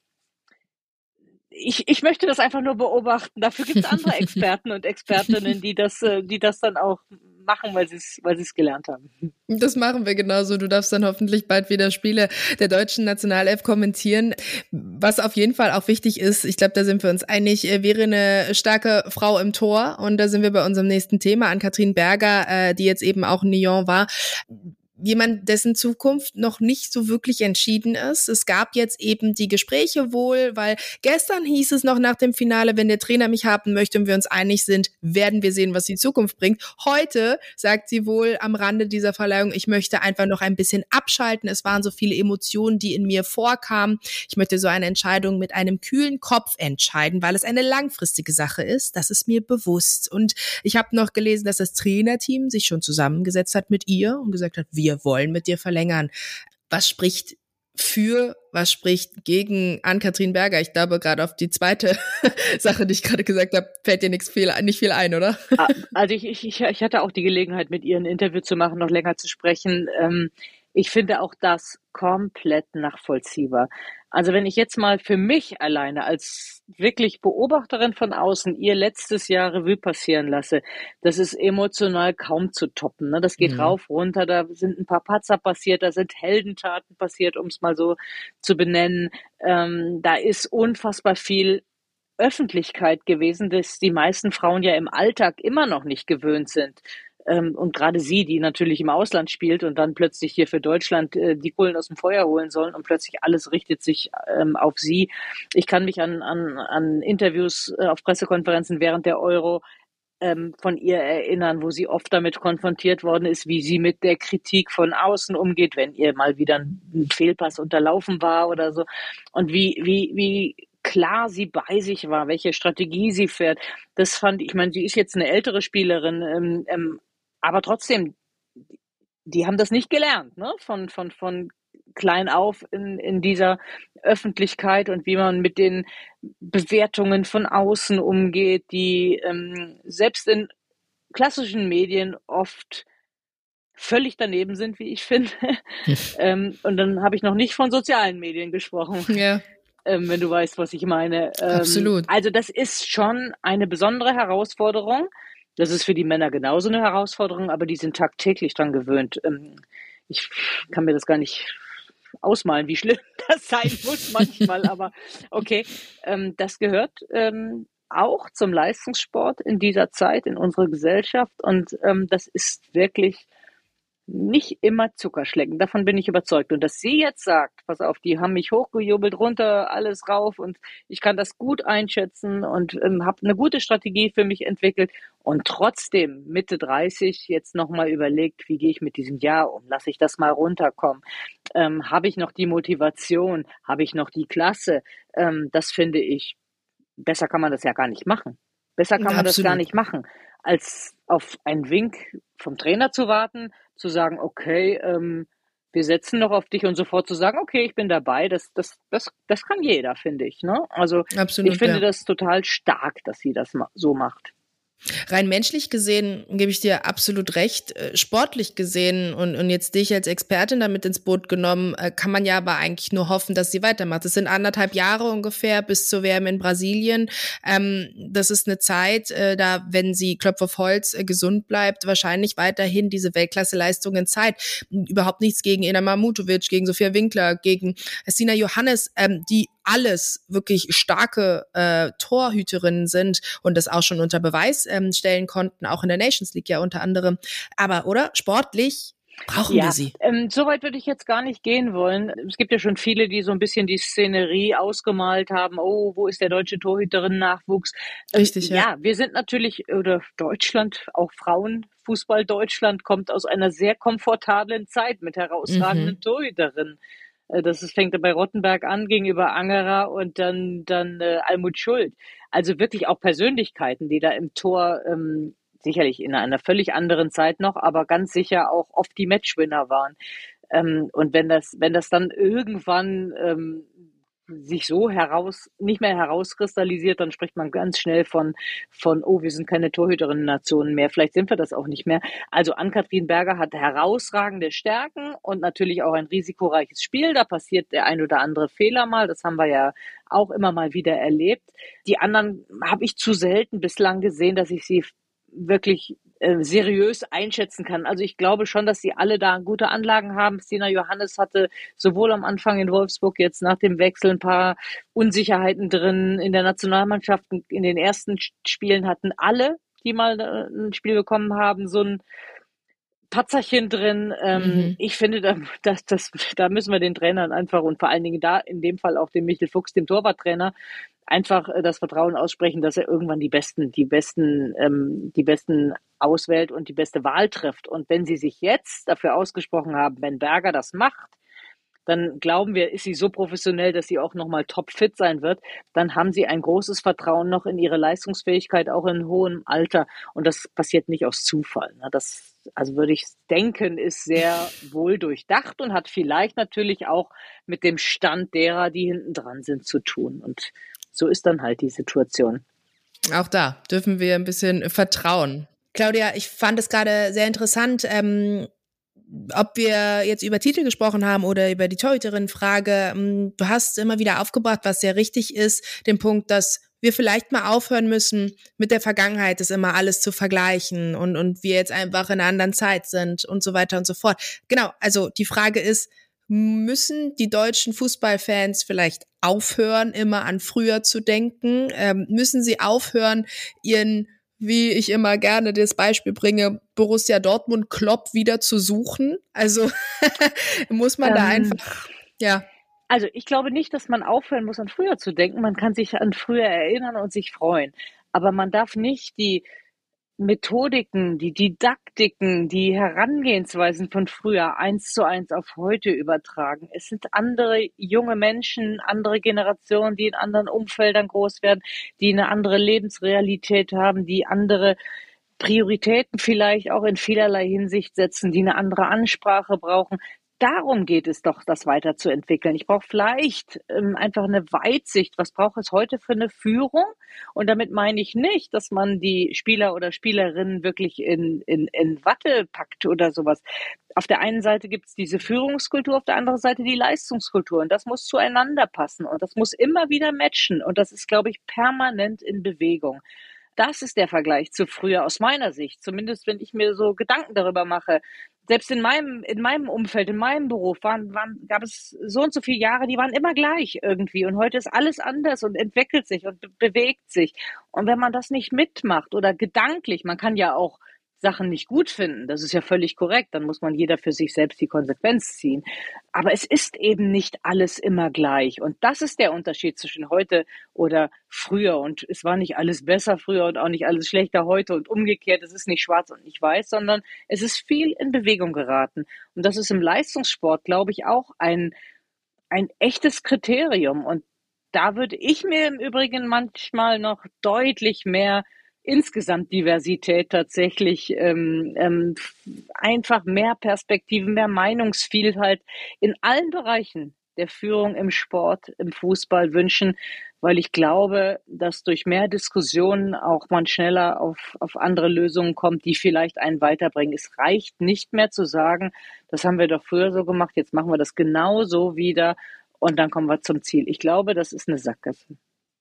ich, ich möchte das einfach nur beobachten. Dafür gibt es andere Experten und Expertinnen, die das, die das dann auch machen, weil sie es weil sie es gelernt haben. Das machen wir genauso. Du darfst dann hoffentlich bald wieder Spiele der deutschen Nationalelf kommentieren. Was auf jeden Fall auch wichtig ist, ich glaube, da sind wir uns einig, wäre eine starke Frau im Tor. Und da sind wir bei unserem nächsten Thema an Katrin Berger, die jetzt eben auch in Nyon war. Jemand, dessen Zukunft noch nicht so wirklich entschieden ist. Es gab jetzt eben die Gespräche wohl, weil gestern hieß es noch nach dem Finale, wenn der Trainer mich haben möchte und wir uns einig sind, werden wir sehen, was die Zukunft bringt. Heute sagt sie wohl am Rande dieser Verleihung, ich möchte einfach noch ein bisschen abschalten. Es waren so viele Emotionen, die in mir vorkamen. Ich möchte so eine Entscheidung mit einem kühlen Kopf entscheiden, weil es eine langfristige Sache ist. Das ist mir bewusst. Und ich habe noch gelesen, dass das Trainerteam sich schon zusammengesetzt hat mit ihr und gesagt hat, wir Wir wollen mit dir verlängern. Was spricht für, was spricht gegen Ann-Kathrin Berger? Ich glaube, gerade auf die zweite Sache, die ich gerade gesagt habe, fällt dir nichts viel, nicht viel ein, oder? Also ich, ich, ich hatte auch die Gelegenheit, mit ihr ein Interview zu machen, noch länger zu sprechen. Ich finde auch das komplett nachvollziehbar. Also wenn ich jetzt mal für mich alleine als wirklich Beobachterin von außen ihr letztes Jahr Revue passieren lasse, das ist emotional kaum zu toppen. Ne? Das geht mhm. rauf, runter, da sind ein paar Patzer passiert, da sind Heldentaten passiert, um es mal so zu benennen. Ähm, da ist unfassbar viel Öffentlichkeit gewesen, dass die meisten Frauen ja im Alltag immer noch nicht gewöhnt sind. Und gerade sie, die natürlich im Ausland spielt und dann plötzlich hier für Deutschland äh, die Kohlen aus dem Feuer holen sollen und plötzlich alles richtet sich ähm, auf sie. Ich kann mich an, an, an Interviews äh, auf Pressekonferenzen während der Euro ähm, von ihr erinnern, wo sie oft damit konfrontiert worden ist, wie sie mit der Kritik von außen umgeht, wenn ihr mal wieder ein Fehlpass unterlaufen war oder so. Und wie, wie, wie klar sie bei sich war, welche Strategie sie fährt. Das fand ich, ich meine, sie ist jetzt eine ältere Spielerin, ähm, ähm, aber trotzdem, die haben das nicht gelernt, ne? Von, von, von klein auf in, in dieser Öffentlichkeit und wie man mit den Bewertungen von außen umgeht, die ähm, selbst in klassischen Medien oft völlig daneben sind, wie ich finde. ähm, und dann habe ich noch nicht von sozialen Medien gesprochen. Ja. Ähm, wenn du weißt, was ich meine. Ähm, Absolut. Also das ist schon eine besondere Herausforderung. Das ist für die Männer genauso eine Herausforderung, aber die sind tagtäglich dran gewöhnt. Ich kann mir das gar nicht ausmalen, wie schlimm das sein muss manchmal, aber okay. Das gehört auch zum Leistungssport in dieser Zeit, in unserer Gesellschaft und das ist wirklich nicht immer Zuckerschlecken, davon bin ich überzeugt. Und dass sie jetzt sagt, pass auf, die haben mich hochgejubelt, runter, alles rauf und ich kann das gut einschätzen und ähm, habe eine gute Strategie für mich entwickelt und trotzdem Mitte dreißig jetzt nochmal überlegt, wie gehe ich mit diesem Jahr um, lasse ich das mal runterkommen, ähm, habe ich noch die Motivation, habe ich noch die Klasse, ähm, das finde ich, besser kann man das ja gar nicht machen. Besser kann man Absolut. das gar nicht machen, als auf einen Wink vom Trainer zu warten, zu sagen, okay, ähm, wir setzen noch auf dich und sofort zu sagen, okay, ich bin dabei, das, das, das, das kann jeder, finde ich. Ne? Also Absolut, ich finde ja. das total stark, dass sie das so macht. Rein menschlich gesehen gebe ich dir absolut recht. Sportlich gesehen und, und jetzt dich als Expertin damit ins Boot genommen, kann man ja aber eigentlich nur hoffen, dass sie weitermacht. Es sind anderthalb Jahre ungefähr bis zur W M in Brasilien. Ähm, das ist eine Zeit, äh, da, wenn sie, Klopf auf Holz, äh, gesund bleibt, wahrscheinlich weiterhin diese Weltklasse-Leistungen zeigt. Überhaupt nichts gegen Ena Mamutovic, gegen Sophia Winkler, gegen Sina Johannes, ähm, die alles wirklich starke äh, Torhüterinnen sind und das auch schon unter Beweis ähm, stellen konnten, auch in der Nations League ja unter anderem. Aber, oder? Sportlich Brauchen Ja, wir sie? ähm, so weit würde ich jetzt gar nicht gehen wollen. Es gibt ja schon viele, die so ein bisschen die Szenerie ausgemalt haben: „Oh, wo ist der deutsche Torhüterinnen-Nachwuchs?“ Ähm, Richtig, ja. ja, wir sind natürlich oder Deutschland, auch Frauenfußball Deutschland kommt aus einer sehr komfortablen Zeit mit Mhm. herausragenden Torhüterinnen. Äh, das ist fängt ja bei Rottenberg an, ging über Angerer und dann dann, äh, Almut Schuld. Also wirklich auch Persönlichkeiten, die da im Tor, ähm, sicherlich in einer völlig anderen Zeit noch, aber ganz sicher auch oft die Matchwinner waren. Ähm, und wenn das, wenn das dann irgendwann ähm, sich so heraus, nicht mehr herauskristallisiert, dann spricht man ganz schnell von, von, oh, wir sind keine Torhüterinnen-Nation mehr. Vielleicht sind wir das auch nicht mehr. Also Ann-Kathrin Berger hat herausragende Stärken und natürlich auch ein risikoreiches Spiel. Da passiert der ein oder andere Fehler mal. Das haben wir ja auch immer mal wieder erlebt. Die anderen habe ich zu selten bislang gesehen, dass ich sie wirklich äh, seriös einschätzen kann. Also ich glaube schon, dass sie alle da gute Anlagen haben. Stina Johannes hatte sowohl am Anfang in Wolfsburg jetzt nach dem Wechsel ein paar Unsicherheiten drin. In der Nationalmannschaft in den ersten Spielen hatten alle, die mal äh, ein Spiel bekommen haben, so ein Patzerchen drin. Ähm, Mhm. ich finde, da, das, das, da müssen wir den Trainern einfach und vor allen Dingen da in dem Fall auch dem Michel Fuchs, dem Torwarttrainer, einfach äh, das Vertrauen aussprechen, dass er irgendwann die besten, die besten, ähm, die besten auswählt und die beste Wahl trifft. Und wenn sie sich jetzt dafür ausgesprochen haben, wenn Berger das macht, dann glauben wir, ist sie so professionell, dass sie auch nochmal topfit sein wird. Dann haben sie ein großes Vertrauen noch in ihre Leistungsfähigkeit, auch in hohem Alter. Und das passiert nicht aus Zufall. Das, also würde ich denken, ist sehr wohl durchdacht und hat vielleicht natürlich auch mit dem Stand derer, die hinten dran sind, zu tun. Und so ist dann halt die Situation. Auch da dürfen wir ein bisschen vertrauen. Claudia, ich fand es gerade sehr interessant, ähm, ob wir jetzt über Titel gesprochen haben oder über die Torhüterin-Frage. Du hast immer wieder aufgebracht, was sehr richtig ist, den Punkt, dass wir vielleicht mal aufhören müssen, mit der Vergangenheit das immer alles zu vergleichen und, und wir jetzt einfach in einer anderen Zeit sind und so weiter und so fort. Genau, also die Frage ist, müssen die deutschen Fußballfans vielleicht aufhören, immer an früher zu denken? Ähm, müssen sie aufhören, ihren, wie ich immer gerne das Beispiel bringe, Borussia Dortmund Klopp wieder zu suchen? Also muss man da Ähm, einfach, ja. Also ich glaube nicht, dass man aufhören muss, an früher zu denken. Man kann sich an früher erinnern und sich freuen. Aber man darf nicht die Methodiken, die Didaktiken, die Herangehensweisen von früher eins zu eins auf heute übertragen. Es sind andere junge Menschen, andere Generationen, die in anderen Umfeldern groß werden, die eine andere Lebensrealität haben, die andere Prioritäten vielleicht auch in vielerlei Hinsicht setzen, die eine andere Ansprache brauchen. Darum geht es doch, das weiterzuentwickeln. Ich brauche vielleicht ähm, einfach eine Weitsicht. Was braucht es heute für eine Führung? Und damit meine ich nicht, dass man die Spieler oder Spielerinnen wirklich in, in, in Watte packt oder sowas. Auf der einen Seite gibt es diese Führungskultur, auf der anderen Seite die Leistungskultur. Und das muss zueinander passen und das muss immer wieder matchen. Und das ist, glaube ich, permanent in Bewegung. Das ist der Vergleich zu früher aus meiner Sicht, zumindest wenn ich mir so Gedanken darüber mache. Selbst in meinem, in meinem Umfeld, in meinem Beruf waren, waren, gab es so und so viele Jahre, die waren immer gleich irgendwie. Und heute ist alles anders und entwickelt sich und be bewegt sich. Und wenn man das nicht mitmacht oder gedanklich, man kann ja auch Sachen nicht gut finden, das ist ja völlig korrekt, dann muss man jeder für sich selbst die Konsequenz ziehen. Aber es ist eben nicht alles immer gleich. Und das ist der Unterschied zwischen heute oder früher. Und es war nicht alles besser früher und auch nicht alles schlechter heute und umgekehrt. Es ist nicht schwarz und nicht weiß, sondern es ist viel in Bewegung geraten. Und das ist im Leistungssport, glaube ich, auch ein, ein echtes Kriterium. Und da würde ich mir im Übrigen manchmal noch deutlich mehr insgesamt Diversität tatsächlich ähm, ähm, einfach mehr Perspektiven, mehr Meinungsvielfalt in allen Bereichen der Führung im Sport, im Fußball wünschen, weil ich glaube, dass durch mehr Diskussionen auch man schneller auf, auf andere Lösungen kommt, die vielleicht einen weiterbringen. Es reicht nicht mehr zu sagen, das haben wir doch früher so gemacht, jetzt machen wir das genau so wieder und dann kommen wir zum Ziel. Ich glaube, das ist eine Sackgasse.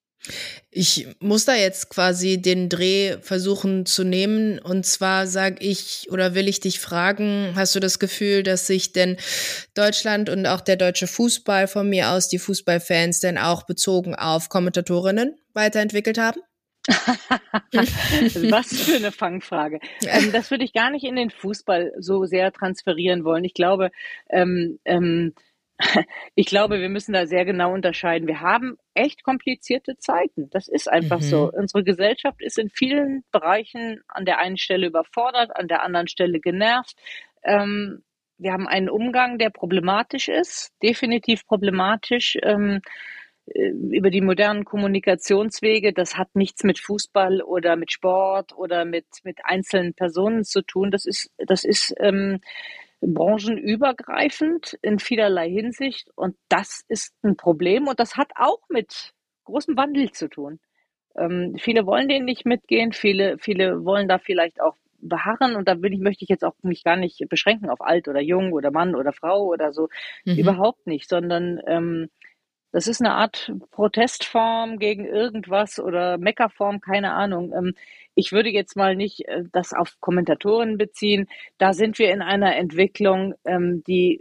Ich muss da jetzt quasi den Dreh versuchen zu nehmen. Und zwar sage ich oder will ich dich fragen, hast du das Gefühl, dass sich denn Deutschland und auch der deutsche Fußball, von mir aus die Fußballfans, denn auch bezogen auf Kommentatorinnen weiterentwickelt haben? Was für eine Fangfrage. Ähm, das würde ich gar nicht in den Fußball so sehr transferieren wollen. Ich glaube, ähm, ähm, ich glaube, wir müssen da sehr genau unterscheiden. Wir haben echt komplizierte Zeiten. Das ist einfach so. Mhm. Unsere Gesellschaft ist in vielen Bereichen an der einen Stelle überfordert, an der anderen Stelle genervt. Ähm, wir haben einen Umgang, der problematisch ist, definitiv problematisch. Ähm, äh, über die modernen Kommunikationswege, das hat nichts mit Fußball oder mit Sport oder mit, mit einzelnen Personen zu tun. Das ist, das ist ähm, branchenübergreifend in vielerlei Hinsicht und das ist ein Problem und das hat auch mit großem Wandel zu tun. Ähm, viele wollen den nicht mitgehen, viele, viele wollen da vielleicht auch beharren und da will ich, möchte ich jetzt auch mich gar nicht beschränken auf alt oder jung oder Mann oder Frau oder so. Mhm. Überhaupt nicht, sondern ähm, das ist eine Art Protestform gegen irgendwas oder Meckerform, keine Ahnung. Ähm, ich würde jetzt mal nicht äh, das auf Kommentatoren beziehen. Da sind wir in einer Entwicklung, ähm, die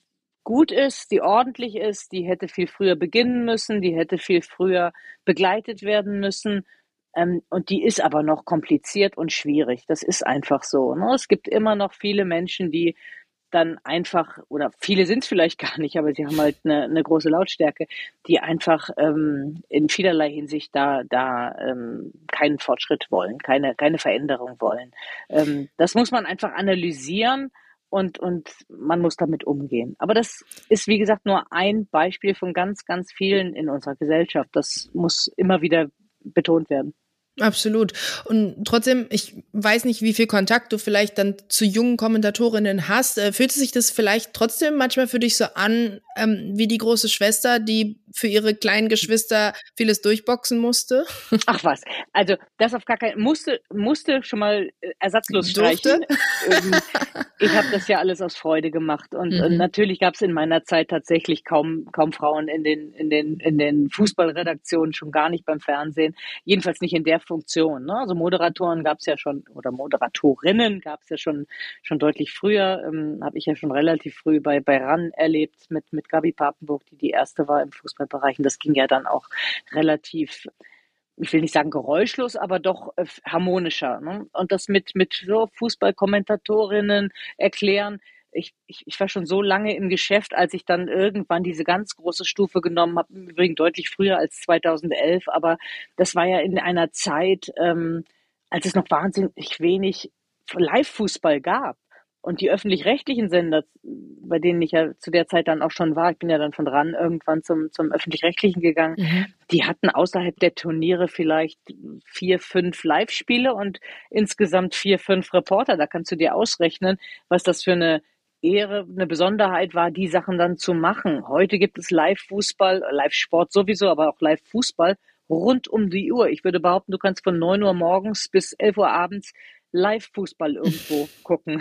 gut ist, die ordentlich ist, die hätte viel früher beginnen müssen, die hätte viel früher begleitet werden müssen. Ähm, und die ist aber noch kompliziert und schwierig. Das ist einfach so. Ne? Es gibt immer noch viele Menschen, die dann einfach, oder viele sind es vielleicht gar nicht, aber sie haben halt eine, eine große Lautstärke, die einfach ähm, in vielerlei Hinsicht da, da ähm, keinen Fortschritt wollen, keine, keine Veränderung wollen. Ähm, das muss man einfach analysieren und, und man muss damit umgehen. Aber das ist, wie gesagt, nur ein Beispiel von ganz, ganz vielen in unserer Gesellschaft. Das muss immer wieder betont werden. Absolut. Und trotzdem, ich weiß nicht, wie viel Kontakt du vielleicht dann zu jungen Kommentatorinnen hast. Äh, fühlt sich das vielleicht trotzdem manchmal für dich so an, ähm, wie die große Schwester, die für ihre kleinen Geschwister vieles durchboxen musste? Ach was, also das auf gar keinen, musste, musste schon mal äh, ersatzlos Durfte? streichen. Ähm, ich habe das ja alles aus Freude gemacht und, und Mhm. natürlich gab es in meiner Zeit tatsächlich kaum, kaum Frauen in den, in den, in den Fußballredaktionen, schon gar nicht beim Fernsehen, jedenfalls nicht in der Funktion. Ne? Also Moderatoren gab es ja schon oder Moderatorinnen gab es ja schon, schon deutlich früher. Ähm, habe ich ja schon relativ früh bei, bei RAN erlebt mit, mit Gabi Papenburg, die die erste war im Fußballbereich und das ging ja dann auch relativ, ich will nicht sagen geräuschlos, aber doch äh, harmonischer. Ne? Und das mit, mit so Fußballkommentatorinnen erklären. Ich, ich, ich war schon so lange im Geschäft, als ich dann irgendwann diese ganz große Stufe genommen habe, im Übrigen deutlich früher als zweitausendelf, aber das war ja in einer Zeit, ähm, als es noch wahnsinnig wenig Live-Fußball gab. Und die öffentlich-rechtlichen Sender, bei denen ich ja zu der Zeit dann auch schon war, ich bin ja dann von RAN irgendwann zum, zum öffentlich-rechtlichen gegangen, Mhm. die hatten außerhalb der Turniere vielleicht vier, fünf Live-Spiele und insgesamt vier, fünf Reporter. Da kannst du dir ausrechnen, was das für eine Ehre, eine Besonderheit war, die Sachen dann zu machen. Heute gibt es Live-Fußball, Live-Sport sowieso, aber auch Live-Fußball rund um die Uhr. Ich würde behaupten, du kannst von neun Uhr morgens bis elf Uhr abends Live-Fußball irgendwo gucken.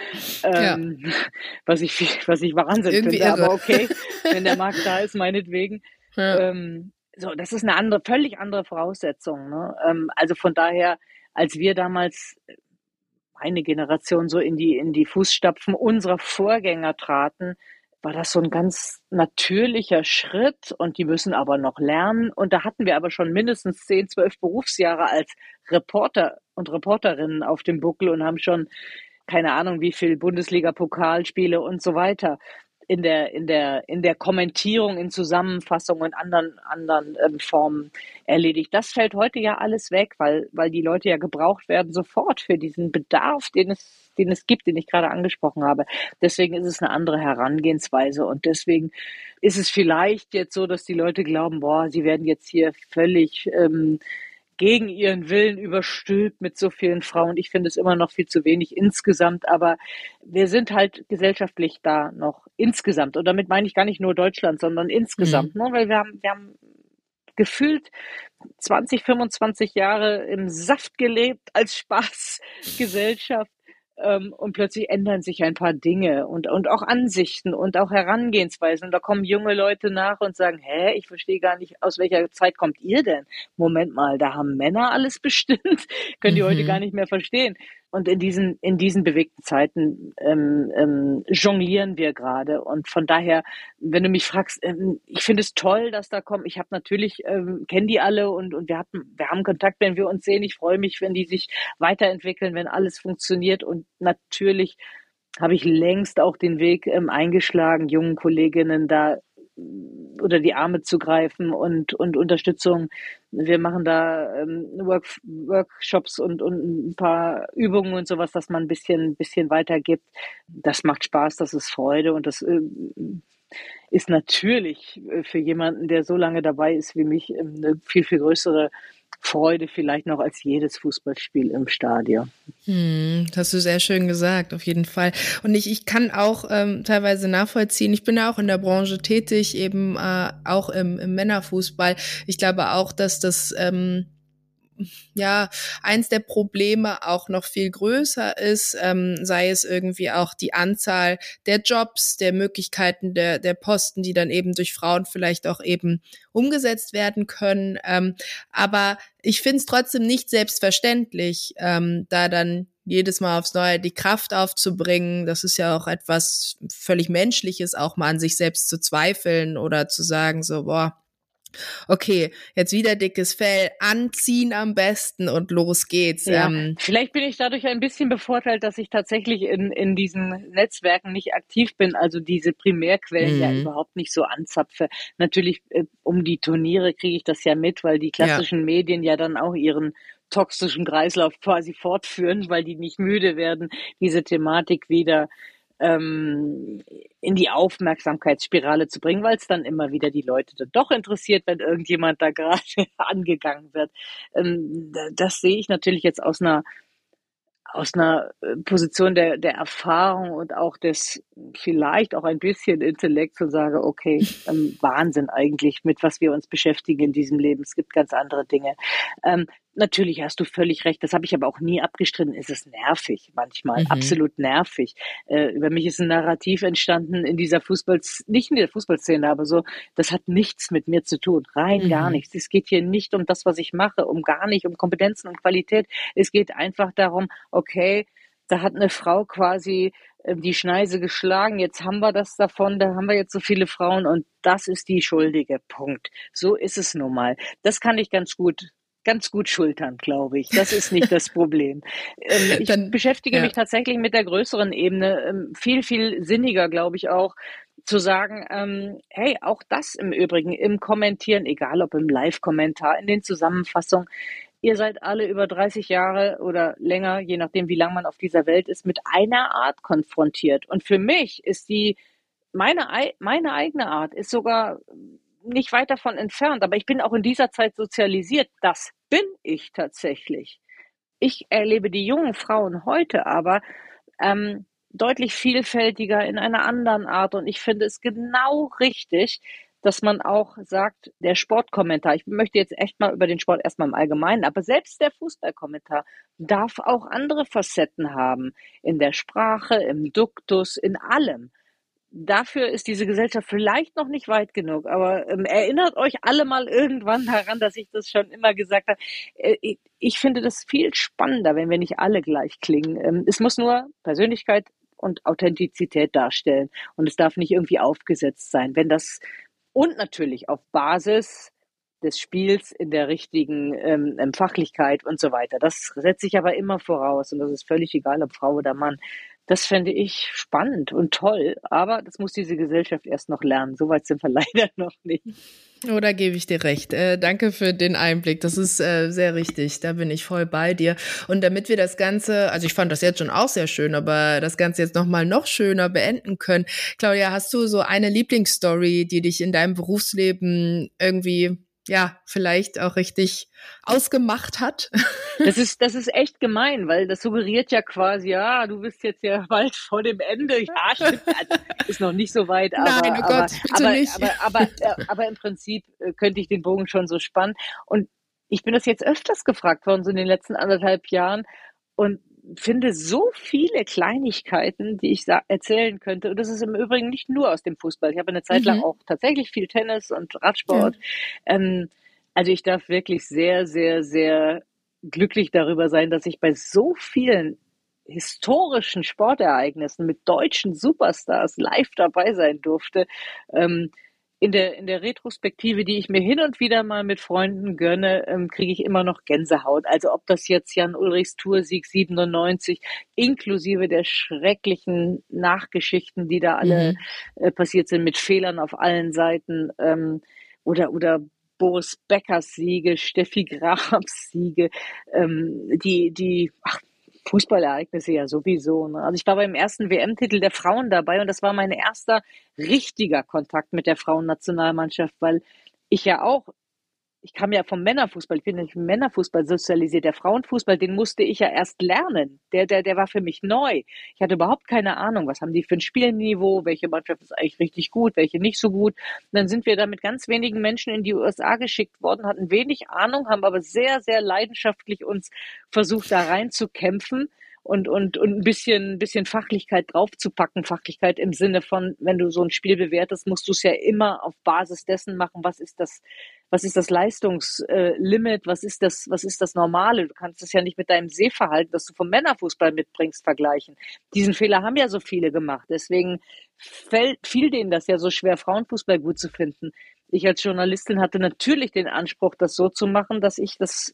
Ja, ähm, was ich, was ich Wahnsinn irgendwie finde, irre. aber okay, wenn der Markt da ist, meinetwegen. Ja. Ähm, so, das ist eine andere, völlig andere Voraussetzung. Ne? Ähm, also von daher, als wir damals, meine Generation, so in die, in die Fußstapfen unserer Vorgänger traten, war das so ein ganz natürlicher Schritt und die müssen aber noch lernen. Und da hatten wir aber schon mindestens zehn, zwölf Berufsjahre als Reporter und Reporterinnen auf dem Buckel und haben schon keine Ahnung, wie viel Bundesliga-Pokalspiele und so weiter in der, in der, in der Kommentierung, in Zusammenfassung und anderen, anderen ähm, Formen erledigt. Das fällt heute ja alles weg, weil, weil die Leute ja gebraucht werden sofort für diesen Bedarf, den es, den es gibt, den ich gerade angesprochen habe. Deswegen ist es eine andere Herangehensweise und deswegen ist es vielleicht jetzt so, dass die Leute glauben, boah, sie werden jetzt hier völlig ähm, gegen ihren Willen überstülpt mit so vielen Frauen. Ich finde es immer noch viel zu wenig insgesamt, aber wir sind halt gesellschaftlich da noch insgesamt. Und damit meine ich gar nicht nur Deutschland, sondern insgesamt, Mhm. ne? Weil wir haben, wir haben gefühlt zwanzig, fünfundzwanzig Jahre im Saft gelebt als Spaßgesellschaft. Ähm, und plötzlich ändern sich ein paar Dinge und, und auch Ansichten und auch Herangehensweisen. Und da kommen junge Leute nach und sagen, hä, ich verstehe gar nicht, aus welcher Zeit kommt ihr denn? Moment mal, da haben Männer alles bestimmt. Können die heute gar Mhm. nicht mehr verstehen. Und in diesen, in diesen bewegten Zeiten ähm, ähm, jonglieren wir gerade. Und von daher, wenn du mich fragst, ähm, ich finde es toll, dass da kommen. Ich habe natürlich, ähm, kenne die alle und, und wir hatten, wir haben Kontakt, wenn wir uns sehen. Ich freue mich, wenn die sich weiterentwickeln, wenn alles funktioniert. Und natürlich habe ich längst auch den Weg ähm, eingeschlagen, jungen Kolleginnen da oder die Arme zu greifen und, und Unterstützung. Wir machen da ähm, Work, Workshops und, und ein paar Übungen und sowas, dass man ein bisschen, bisschen weitergibt. Das macht Spaß, das ist Freude und das äh, ist natürlich für jemanden, der so lange dabei ist wie mich, eine viel, viel größere Freude vielleicht noch als jedes Fußballspiel im Stadion. Hm, das hast du sehr schön gesagt, auf jeden Fall. Und ich, ich kann auch ähm, teilweise nachvollziehen, ich bin ja auch in der Branche tätig, eben äh, auch im, im Männerfußball. Ich glaube auch, dass das ähm, ja, eins der Probleme auch noch viel größer ist, ähm, sei es irgendwie auch die Anzahl der Jobs, der Möglichkeiten der, der Posten, die dann eben durch Frauen vielleicht auch eben umgesetzt werden können. Ähm, aber ich finde es trotzdem nicht selbstverständlich, ähm, da dann jedes Mal aufs Neue die Kraft aufzubringen. Das ist ja auch etwas völlig Menschliches, auch mal an sich selbst zu zweifeln oder zu sagen so, boah, okay, jetzt wieder dickes Fell, anziehen am besten und los geht's. Ja, Ähm, vielleicht bin ich dadurch ein bisschen bevorteilt, dass ich tatsächlich in, in diesen Netzwerken nicht aktiv bin, also diese Primärquellen ja mhm. überhaupt nicht so anzapfe. Natürlich äh, um die Turniere kriege ich das ja mit, weil die Ja. klassischen Medien ja dann auch ihren toxischen Kreislauf quasi fortführen, weil die nicht müde werden, diese Thematik wieder ähm, in die Aufmerksamkeitsspirale zu bringen, weil es dann immer wieder die Leute dann doch interessiert, wenn irgendjemand da gerade angegangen wird. Ähm, da- das sehe ich natürlich jetzt aus einer aus einer äh, Position der, der Erfahrung und auch des vielleicht auch ein bisschen Intellekts und sage, okay, ähm, Wahnsinn eigentlich, mit was wir uns beschäftigen in diesem Leben. Es gibt ganz andere Dinge. Ähm, natürlich hast du völlig recht, das habe ich aber auch nie abgestritten. Es ist nervig manchmal, Mhm. absolut nervig. Äh, über mich ist ein Narrativ entstanden in dieser Fußball, nicht in der Fußballszene, aber so, das hat nichts mit mir zu tun, rein Mhm. gar nichts. Es geht hier nicht um das, was ich mache, um gar nicht, um Kompetenzen und Qualität. Es geht einfach darum, okay, da hat eine Frau quasi äh, die Schneise geschlagen, jetzt haben wir das davon, da haben wir jetzt so viele Frauen und das ist die Schuldige, Punkt. So ist es nun mal. Das kann ich ganz gut, ganz gut schultern, glaube ich. Das ist nicht das Problem. Ähm, ich Dann, beschäftige ja. mich tatsächlich mit der größeren Ebene, ähm, viel, viel sinniger, glaube ich auch, zu sagen, ähm, hey, auch das im Übrigen, im Kommentieren, egal ob im Live-Kommentar, in den Zusammenfassungen, ihr seid alle über dreißig Jahre oder länger, je nachdem, wie lange man auf dieser Welt ist, mit einer Art konfrontiert. Und für mich ist die, meine, ei- meine eigene Art ist sogar nicht weit davon entfernt. Aber ich bin auch in dieser Zeit sozialisiert. Das bin ich tatsächlich. Ich erlebe die jungen Frauen heute aber ähm, deutlich vielfältiger in einer anderen Art. Und ich finde es genau richtig, dass man auch sagt, der Sportkommentar, ich möchte jetzt echt mal über den Sport erstmal im Allgemeinen, aber selbst der Fußballkommentar darf auch andere Facetten haben. In der Sprache, im Duktus, in allem. Dafür ist diese Gesellschaft vielleicht noch nicht weit genug, aber ähm, erinnert euch alle mal irgendwann daran, dass ich das schon immer gesagt habe. Äh, ich, ich finde das viel spannender, wenn wir nicht alle gleich klingen. Ähm, es muss nur Persönlichkeit und Authentizität darstellen und es darf nicht irgendwie aufgesetzt sein. Wenn das und natürlich auf Basis des Spiels in der richtigen ähm, Fachlichkeit und so weiter. Das setze ich aber immer voraus und das ist völlig egal, ob Frau oder Mann. Das fände ich spannend und toll, aber das muss diese Gesellschaft erst noch lernen. Soweit sind wir leider noch nicht. Oh, da gebe ich dir recht. Äh, danke für den Einblick. Das ist äh, sehr richtig. Da bin ich voll bei dir. Und damit wir das Ganze, also ich fand das jetzt schon auch sehr schön, aber das Ganze jetzt nochmal noch schöner beenden können. Claudia, hast du so eine Lieblingsstory, die dich in deinem Berufsleben irgendwie, ja, vielleicht auch richtig ausgemacht hat? Das ist, das ist echt gemein, weil das suggeriert ja quasi, ja, du bist jetzt ja bald vor dem Ende. Ja, stimmt, also ist noch nicht so weit, aber, Nein, oh aber, Gott, bitte aber, nicht. aber, aber, aber, aber im Prinzip äh, könnte ich den Bogen schon so spannen. Und ich bin das jetzt öfters gefragt worden, so in den letzten anderthalb Jahren und finde so viele Kleinigkeiten, die ich sa- erzählen könnte. Und das ist im Übrigen nicht nur aus dem Fußball. Ich habe eine Zeit lang Mhm. auch tatsächlich viel Tennis und Ja. Radsport. Ähm, also ich darf wirklich sehr, sehr, sehr glücklich darüber sein, dass ich bei so vielen historischen Sportereignissen mit deutschen Superstars live dabei sein durfte. Ähm, in der, in der Retrospektive, die ich mir hin und wieder mal mit Freunden gönne, ähm, kriege ich immer noch Gänsehaut. Also ob das jetzt Jan Ulrichs Toursieg siebenundneunzig, inklusive der schrecklichen Nachgeschichten, die da alle mhm. äh, passiert sind, mit Fehlern auf allen Seiten, ähm, oder, oder Boris Beckers Siege, Steffi Grafs Siege, ähm, die, die, ach, Fußballereignisse ja sowieso. Ne? Also ich war beim ersten W M-Titel der Frauen dabei und das war mein erster richtiger Kontakt mit der Frauennationalmannschaft, weil ich ja auch, ich kam ja vom Männerfußball, ich bin nicht im Männerfußball sozialisiert. Der Frauenfußball, den musste ich ja erst lernen. Der, der, der war für mich neu. Ich hatte überhaupt keine Ahnung, was haben die für ein Spielniveau, welche Mannschaft ist eigentlich richtig gut, welche nicht so gut. Und dann sind wir da mit ganz wenigen Menschen in die U S A geschickt worden, hatten wenig Ahnung, haben aber sehr, sehr leidenschaftlich uns versucht, da reinzukämpfen. Und, und, und ein bisschen, ein bisschen Fachlichkeit draufzupacken. Fachlichkeit im Sinne von, wenn du so ein Spiel bewertest, musst du es ja immer auf Basis dessen machen, was ist das, was ist das Leistungslimit, was ist das, was ist das Normale? Du kannst es ja nicht mit deinem Sehverhalten, das du vom Männerfußball mitbringst, vergleichen. Diesen Fehler haben ja so viele gemacht. Deswegen fällt, fiel denen das ja so schwer, Frauenfußball gut zu finden. Ich als Journalistin hatte natürlich den Anspruch, das so zu machen, dass ich das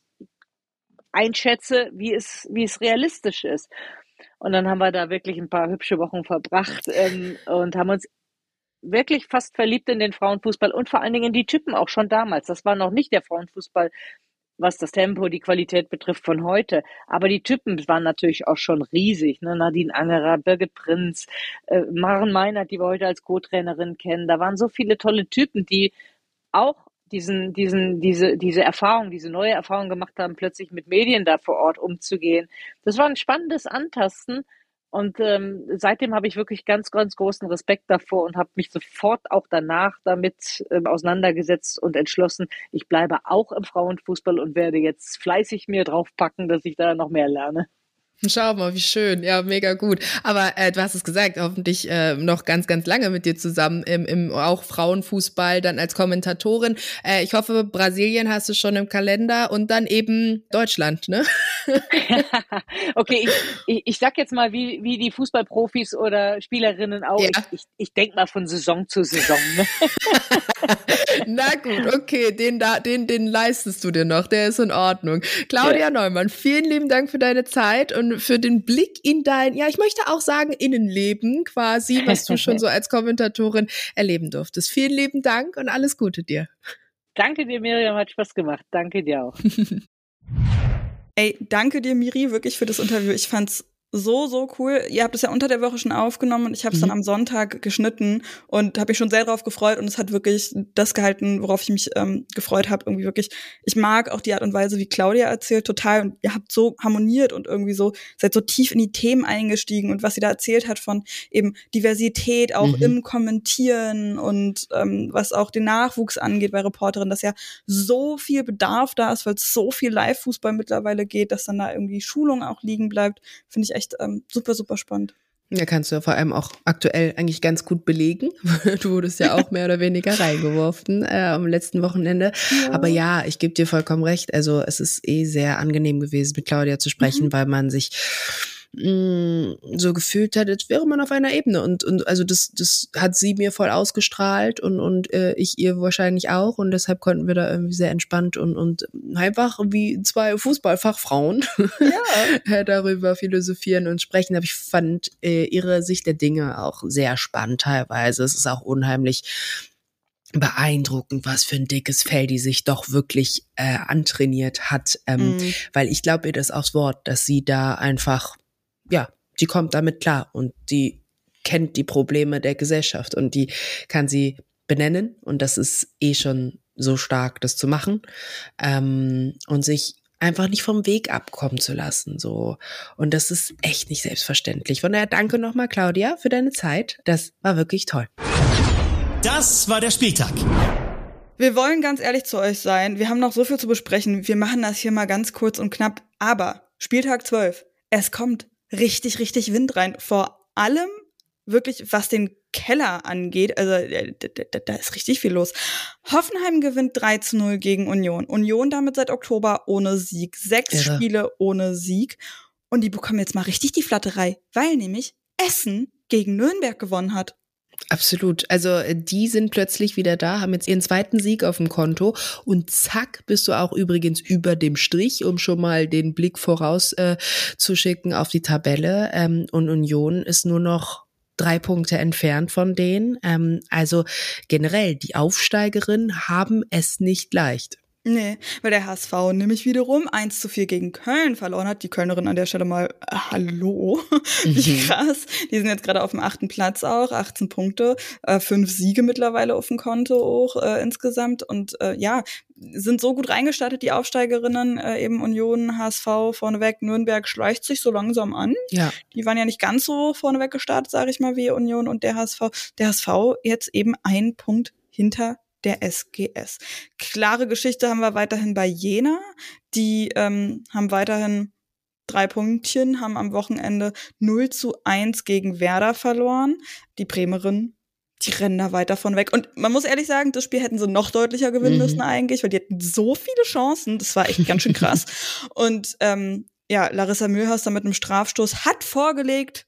einschätze, wie es, wie es realistisch ist. Und dann haben wir da wirklich ein paar hübsche Wochen verbracht ähm, und haben uns wirklich fast verliebt in den Frauenfußball und vor allen Dingen in die Typen auch schon damals. Das war noch nicht der Frauenfußball, was das Tempo, die Qualität betrifft von heute. Aber die Typen waren natürlich auch schon riesig. Ne? Nadine Angerer, Birgit Prinz, äh, Maren Meinert, die wir heute als Co-Trainerin kennen. Da waren so viele tolle Typen, die auch diesen, diesen, diese, diese Erfahrung, diese neue Erfahrung gemacht haben, plötzlich mit Medien da vor Ort umzugehen. Das war ein spannendes Antasten und ähm, seitdem habe ich wirklich ganz, ganz großen Respekt davor und habe mich sofort auch danach damit ähm, auseinandergesetzt und entschlossen, ich bleibe auch im Frauenfußball und werde jetzt fleißig mir draufpacken, dass ich da noch mehr lerne. Schau mal, wie schön. Ja, mega gut. Aber äh, du hast es gesagt, hoffentlich äh, noch ganz, ganz lange mit dir zusammen im, im auch Frauenfußball, dann als Kommentatorin. Äh, ich hoffe, Brasilien hast du schon im Kalender und dann eben Deutschland, ne? Okay, ich, ich, ich sag jetzt mal, wie, wie die Fußballprofis oder Spielerinnen auch. Ja. Ich, ich, ich denke mal von Saison zu Saison. Ne? Na gut, okay, den, da, den, den leistest du dir noch, der ist in Ordnung. Claudia ja. Neumann, vielen lieben Dank für deine Zeit und für den Blick in dein, ja, ich möchte auch sagen, Innenleben quasi, was du schon so als Kommentatorin erleben durftest. Vielen lieben Dank und alles Gute dir. Danke dir, Miriam, hat Spaß gemacht. Danke dir auch. Ey, danke dir, Miri, wirklich für das Interview. Ich fand's so, so cool. Ihr habt es ja unter der Woche schon aufgenommen und ich habe es mhm. dann am Sonntag geschnitten und habe mich schon sehr darauf gefreut und es hat wirklich das gehalten, worauf ich mich ähm, gefreut habe. Irgendwie wirklich, ich mag auch die Art und Weise, wie Claudia erzählt, total. Und ihr habt so harmoniert und irgendwie so, seid so tief in die Themen eingestiegen und was sie da erzählt hat von eben Diversität auch mhm. im Kommentieren und ähm, was auch den Nachwuchs angeht bei Reporterinnen, dass ja so viel Bedarf da ist, weil es so viel Live-Fußball mittlerweile geht, dass dann da irgendwie Schulung auch liegen bleibt, finde ich echt Ähm, super, super spannend. Ja, kannst du ja vor allem auch aktuell eigentlich ganz gut belegen. Du wurdest ja auch mehr oder weniger reingeworfen äh, am letzten Wochenende. Ja. Aber ja, ich gebe dir vollkommen recht. Also es ist eh sehr angenehm gewesen, mit Claudia zu sprechen, mhm. weil man sich mh, so gefühlt hat, als wäre man auf einer Ebene. Und, und also das, das hat sie mir voll ausgestrahlt und, und äh, ich ihr wahrscheinlich auch. Und deshalb konnten wir da irgendwie sehr entspannt und, und einfach wie zwei Fußballfachfrauen ja. darüber philosophieren und sprechen. Aber ich fand äh, ihre Sicht der Dinge auch sehr spannend teilweise. Es ist auch unheimlich beeindruckend, was für ein dickes Fell die sich doch wirklich äh, antrainiert hat. Ähm, mm. Weil ich glaube ihr das aufs Wort, dass sie da einfach, ja, die kommt damit klar und die kennt die Probleme der Gesellschaft und die kann sie benennen und das ist eh schon so stark, das zu machen ähm, und sich einfach nicht vom Weg abkommen zu lassen, so. Und das ist echt nicht selbstverständlich. Von daher danke nochmal, Claudia, für deine Zeit. Das war wirklich toll. Das war der Spieltag. Wir wollen ganz ehrlich zu euch sein. Wir haben noch so viel zu besprechen. Wir machen das hier mal ganz kurz und knapp. Aber Spieltag zwölf, es kommt richtig, richtig Wind rein. Vor allem wirklich, was den Keller angeht. Also da, da, da ist richtig viel los. Hoffenheim gewinnt drei zu null gegen Union. Union damit seit Oktober ohne Sieg. Sechs Irre. Spiele ohne Sieg. Und die bekommen jetzt mal richtig die Flatterei, weil nämlich Essen gegen Nürnberg gewonnen hat. Absolut. Also die sind plötzlich wieder da, haben jetzt ihren zweiten Sieg auf dem Konto und zack, bist du auch übrigens über dem Strich, um schon mal den Blick voraus äh, zu schicken auf die Tabelle. Ähm, und Union ist nur noch drei Punkte entfernt von denen. Ähm, also generell, die Aufsteigerinnen haben es nicht leicht. Nee, weil der H S V nämlich wiederum eins zu vier gegen Köln verloren hat. Die Kölnerin an der Stelle mal, äh, hallo, wie krass. Die sind jetzt gerade auf dem achten Platz auch, achtzehn Punkte, äh, fünf Siege mittlerweile auf dem Konto auch äh, insgesamt. Und äh, ja, sind so gut reingestartet, die Aufsteigerinnen, äh, eben Union, H S V vorneweg, Nürnberg schleicht sich so langsam an. Ja. Die waren ja nicht ganz so vorneweg gestartet, sage ich mal, wie Union und der H S V. Der H S V jetzt eben ein Punkt hinter der S G S. Klare Geschichte haben wir weiterhin bei Jena. Die ähm, haben weiterhin drei Punktchen, haben am Wochenende null zu eins gegen Werder verloren. Die Bremerinnen, die rennen da weiter von weg. Und man muss ehrlich sagen, das Spiel hätten sie noch deutlicher gewinnen mhm. müssen eigentlich, weil die hatten so viele Chancen. Das war echt ganz schön krass. Und ähm, ja, Larissa Mühlhaus da mit einem Strafstoß hat vorgelegt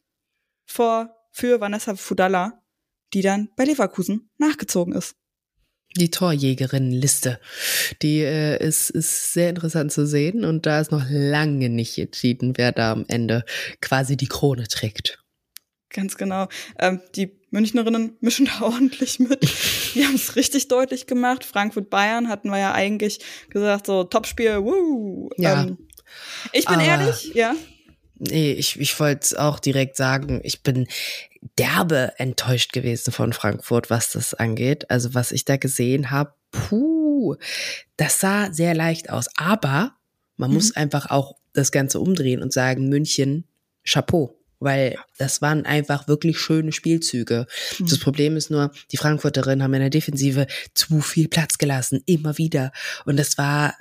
vor, für Vanessa Fudalla, die dann bei Leverkusen nachgezogen ist. Die Torjägerinnenliste, die äh, ist, ist sehr interessant zu sehen und da ist noch lange nicht entschieden, wer da am Ende quasi die Krone trägt. Ganz genau. Ähm, die Münchnerinnen mischen da ordentlich mit. Die haben es richtig deutlich gemacht. Frankfurt-Bayern hatten wir ja eigentlich gesagt, so Topspiel, wuh. Ja. Ähm, ich bin ehrlich, ja. Nee, ich, ich wollte es auch direkt sagen, ich bin derbe enttäuscht gewesen von Frankfurt, was das angeht. Also was ich da gesehen habe, puh, das sah sehr leicht aus. Aber man mhm. muss einfach auch das Ganze umdrehen und sagen, München, Chapeau. Weil das waren einfach wirklich schöne Spielzüge. Mhm. Das Problem ist nur, die Frankfurterinnen haben in der Defensive zu viel Platz gelassen, immer wieder. Und das war,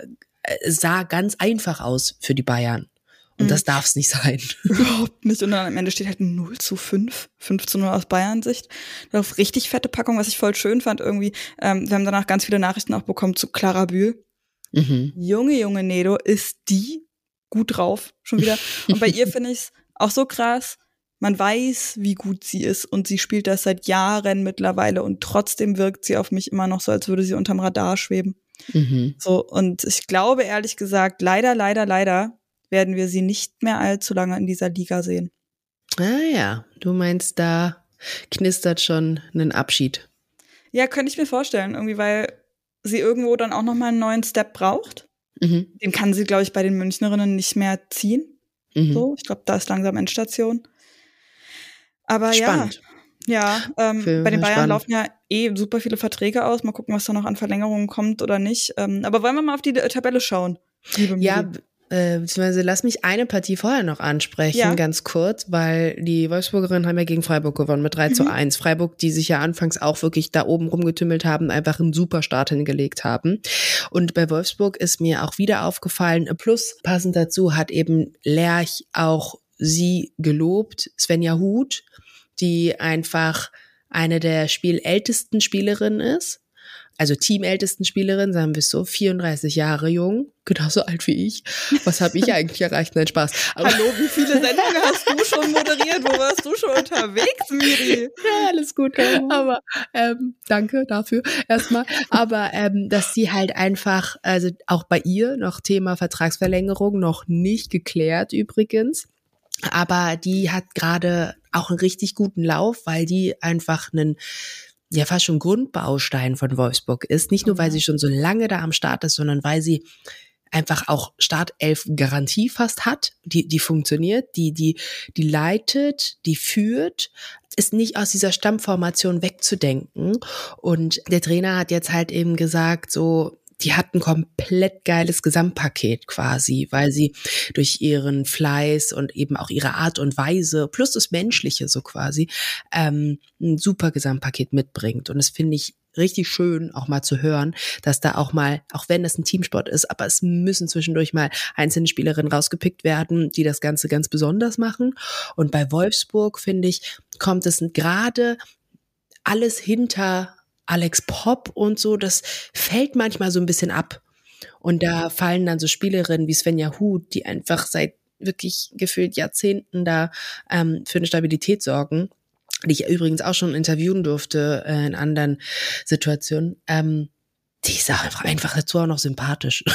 sah ganz einfach aus für die Bayern. Und das darf es nicht sein. Überhaupt nicht. Und dann am Ende steht halt null zu fünf, fünf zu null aus Bayern-Sicht. Darauf richtig fette Packung, was ich voll schön fand irgendwie. Ähm, wir haben danach ganz viele Nachrichten auch bekommen zu Clara Bühl. Mhm. Junge, junge Nedo, ist die gut drauf, schon wieder. Und bei ihr finde ich es auch so krass. Man weiß, wie gut sie ist und sie spielt das seit Jahren mittlerweile und trotzdem wirkt sie auf mich immer noch so, als würde sie unterm Radar schweben. Mhm. So, und ich glaube ehrlich gesagt, leider, leider, leider werden wir sie nicht mehr allzu lange in dieser Liga sehen. Ah ja, du meinst, da knistert schon ein Abschied. Ja, könnte ich mir vorstellen, irgendwie, weil sie irgendwo dann auch nochmal einen neuen Step braucht. Mhm. Den kann sie, glaube ich, bei den Münchnerinnen nicht mehr ziehen. Mhm. So, ich glaube, da ist langsam Endstation. Aber spannend. ja, ja ähm, bei den Bayern spannend. Laufen ja eh super viele Verträge aus. Mal gucken, was da noch an Verlängerungen kommt oder nicht. Ähm, aber wollen wir mal auf die Tabelle schauen, liebe Miri? Ja, Äh, beziehungsweise lass mich eine Partie vorher noch ansprechen, ja. ganz kurz, weil die Wolfsburgerinnen haben ja gegen Freiburg gewonnen mit drei zu eins. Freiburg, die sich ja anfangs auch wirklich da oben rumgetümmelt haben, einfach einen super Start hingelegt haben. Und bei Wolfsburg ist mir auch wieder aufgefallen, plus passend dazu hat eben Lerch auch sie gelobt, Svenja Huth, die einfach eine der spielältesten Spielerinnen ist. Also teamältesten Spielerin, sagen wir es so, vierunddreißig Jahre jung, genauso alt wie ich. Was habe ich eigentlich erreicht? Nein, Spaß. Aber hallo, wie viele Sendungen hast du schon moderiert? Wo warst du schon unterwegs, Miri? Ja, alles gut. Aber ähm, danke dafür erstmal. Aber ähm, dass sie halt einfach, also auch bei ihr noch Thema Vertragsverlängerung noch nicht geklärt übrigens. Aber die hat gerade auch einen richtig guten Lauf, weil die einfach einen ja fast schon Grundbaustein von Wolfsburg ist. Nicht nur, weil sie schon so lange da am Start ist, sondern weil sie einfach auch Startelf-Garantie fast hat, die die funktioniert, die die die leitet, die führt, ist nicht aus dieser Stammformation wegzudenken. Und der Trainer hat jetzt halt eben gesagt, so die hat ein komplett geiles Gesamtpaket quasi, weil sie durch ihren Fleiß und eben auch ihre Art und Weise plus das Menschliche so quasi ähm, ein super Gesamtpaket mitbringt. Und das finde ich richtig schön, auch mal zu hören, dass da auch mal, auch wenn das ein Teamsport ist, aber es müssen zwischendurch mal einzelne Spielerinnen rausgepickt werden, die das Ganze ganz besonders machen. Und bei Wolfsburg, finde ich, kommt es gerade alles hinter Alex Popp und so, das fällt manchmal so ein bisschen ab. Und da fallen dann so Spielerinnen wie Svenja Huth, die einfach seit wirklich gefühlt Jahrzehnten da ähm, für eine Stabilität sorgen, die ich übrigens auch schon interviewen durfte äh, in anderen Situationen. Ähm, die ist auch einfach, einfach dazu auch noch sympathisch.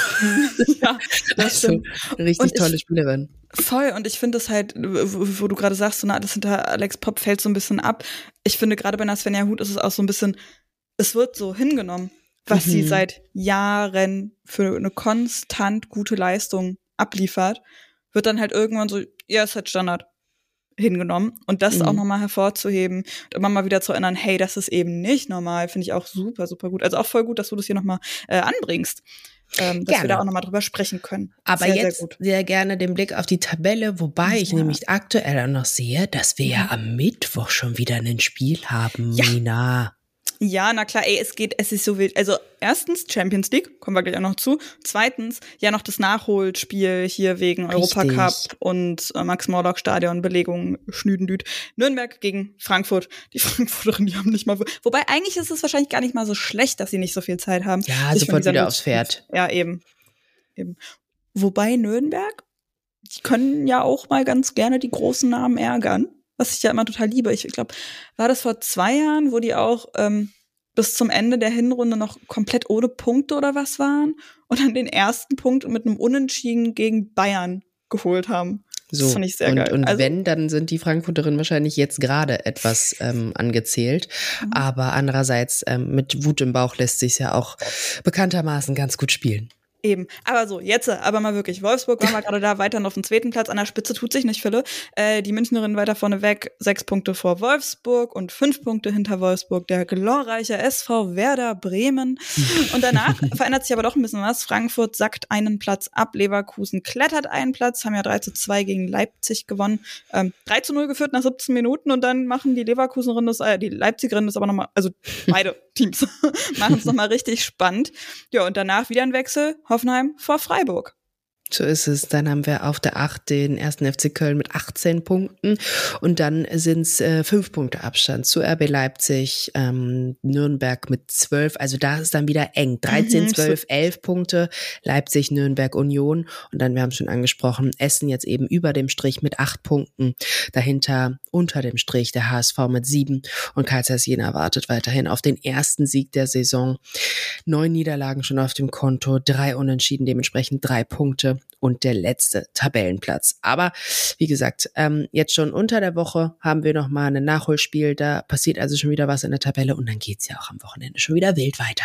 Ja, das also, stimmt. eine richtig Und tolle ich, Spielerin. Voll, und ich finde es halt, wo, wo du gerade sagst, so, na, das hinter Alex Popp fällt so ein bisschen ab. Ich finde, gerade bei einer Svenja Huth ist es auch so ein bisschen, es wird so hingenommen, was mhm. sie seit Jahren für eine konstant gute Leistung abliefert, wird dann halt irgendwann so, ja, ist halt Standard, hingenommen. Und das mhm. auch nochmal hervorzuheben und immer mal wieder zu erinnern, hey, das ist eben nicht normal, finde ich auch super, super gut. Also auch voll gut, dass du das hier nochmal äh, anbringst. Ähm, dass gerne. wir da auch nochmal drüber sprechen können. Aber sehr, jetzt sehr, gut. sehr gerne den Blick auf die Tabelle, wobei ja. ich nämlich aktuell auch noch sehe, dass wir mhm. ja am Mittwoch schon wieder ein Spiel haben, ja. Nina. Ja, na klar, ey, es geht, es ist so wild. Also erstens Champions League, kommen wir gleich auch noch zu. Zweitens ja noch das Nachholspiel hier wegen Europacup und äh, Max-Morlock-Stadion, Belegung, Schnüdendüt. Nürnberg gegen Frankfurt. Die Frankfurterinnen, die haben nicht mal, wobei eigentlich ist es wahrscheinlich gar nicht mal so schlecht, dass sie nicht so viel Zeit haben. Ja, sofort wieder aufs Pferd. Ja, eben. eben. Wobei Nürnberg, die können ja auch mal ganz gerne die großen Namen ärgern. Was ich ja immer total liebe. Ich glaube, war das vor zwei Jahren, wo die auch ähm, bis zum Ende der Hinrunde noch komplett ohne Punkte oder was waren und dann den ersten Punkt mit einem Unentschieden gegen Bayern geholt haben. So, das fand ich sehr und, geil. Und also, wenn, dann sind die Frankfurterinnen wahrscheinlich jetzt gerade etwas ähm, angezählt. Mhm. Aber andererseits, ähm, mit Wut im Bauch lässt sich ja auch bekanntermaßen ganz gut spielen. Eben. Aber so, jetzt, aber mal wirklich. Wolfsburg waren wir gerade da, weiter auf dem zweiten Platz. An der Spitze tut sich nicht viele. Äh, die Münchnerinnen weiter vorne weg. Sechs Punkte vor Wolfsburg und fünf Punkte hinter Wolfsburg. Der glorreiche S V Werder Bremen. Und danach verändert sich aber doch ein bisschen was. Frankfurt sackt einen Platz ab. Leverkusen klettert einen Platz. Haben ja drei zu zwei gegen Leipzig gewonnen. Ähm, drei zu null geführt nach siebzehn Minuten. Und dann machen die Leverkusenerinnen das, äh, die Leipzigerinnen das aber nochmal, also beide Teams machen es nochmal richtig spannend. Ja, und danach wieder ein Wechsel. Hoffenheim vor Freiburg. So ist es. Dann haben wir auf der acht den ersten F C Köln mit achtzehn Punkten und dann sind es äh, fünf Punkte Abstand zu R B Leipzig, ähm, Nürnberg mit zwölf. Also da ist dann wieder eng. dreizehn, mhm, zwölf, elf Punkte. Leipzig, Nürnberg, Union. Und dann, wir haben es schon angesprochen, Essen jetzt eben über dem Strich mit acht Punkten. Dahinter unter dem Strich der H S V mit sieben. Und Karlsruhe Jena wartet weiterhin auf den ersten Sieg der Saison. Neun Niederlagen schon auf dem Konto, drei Unentschieden, dementsprechend drei Punkte. Und der letzte Tabellenplatz. Aber wie gesagt, ähm, jetzt schon unter der Woche haben wir nochmal ein Nachholspiel. Da passiert also schon wieder was in der Tabelle und dann geht's ja auch am Wochenende schon wieder wild weiter.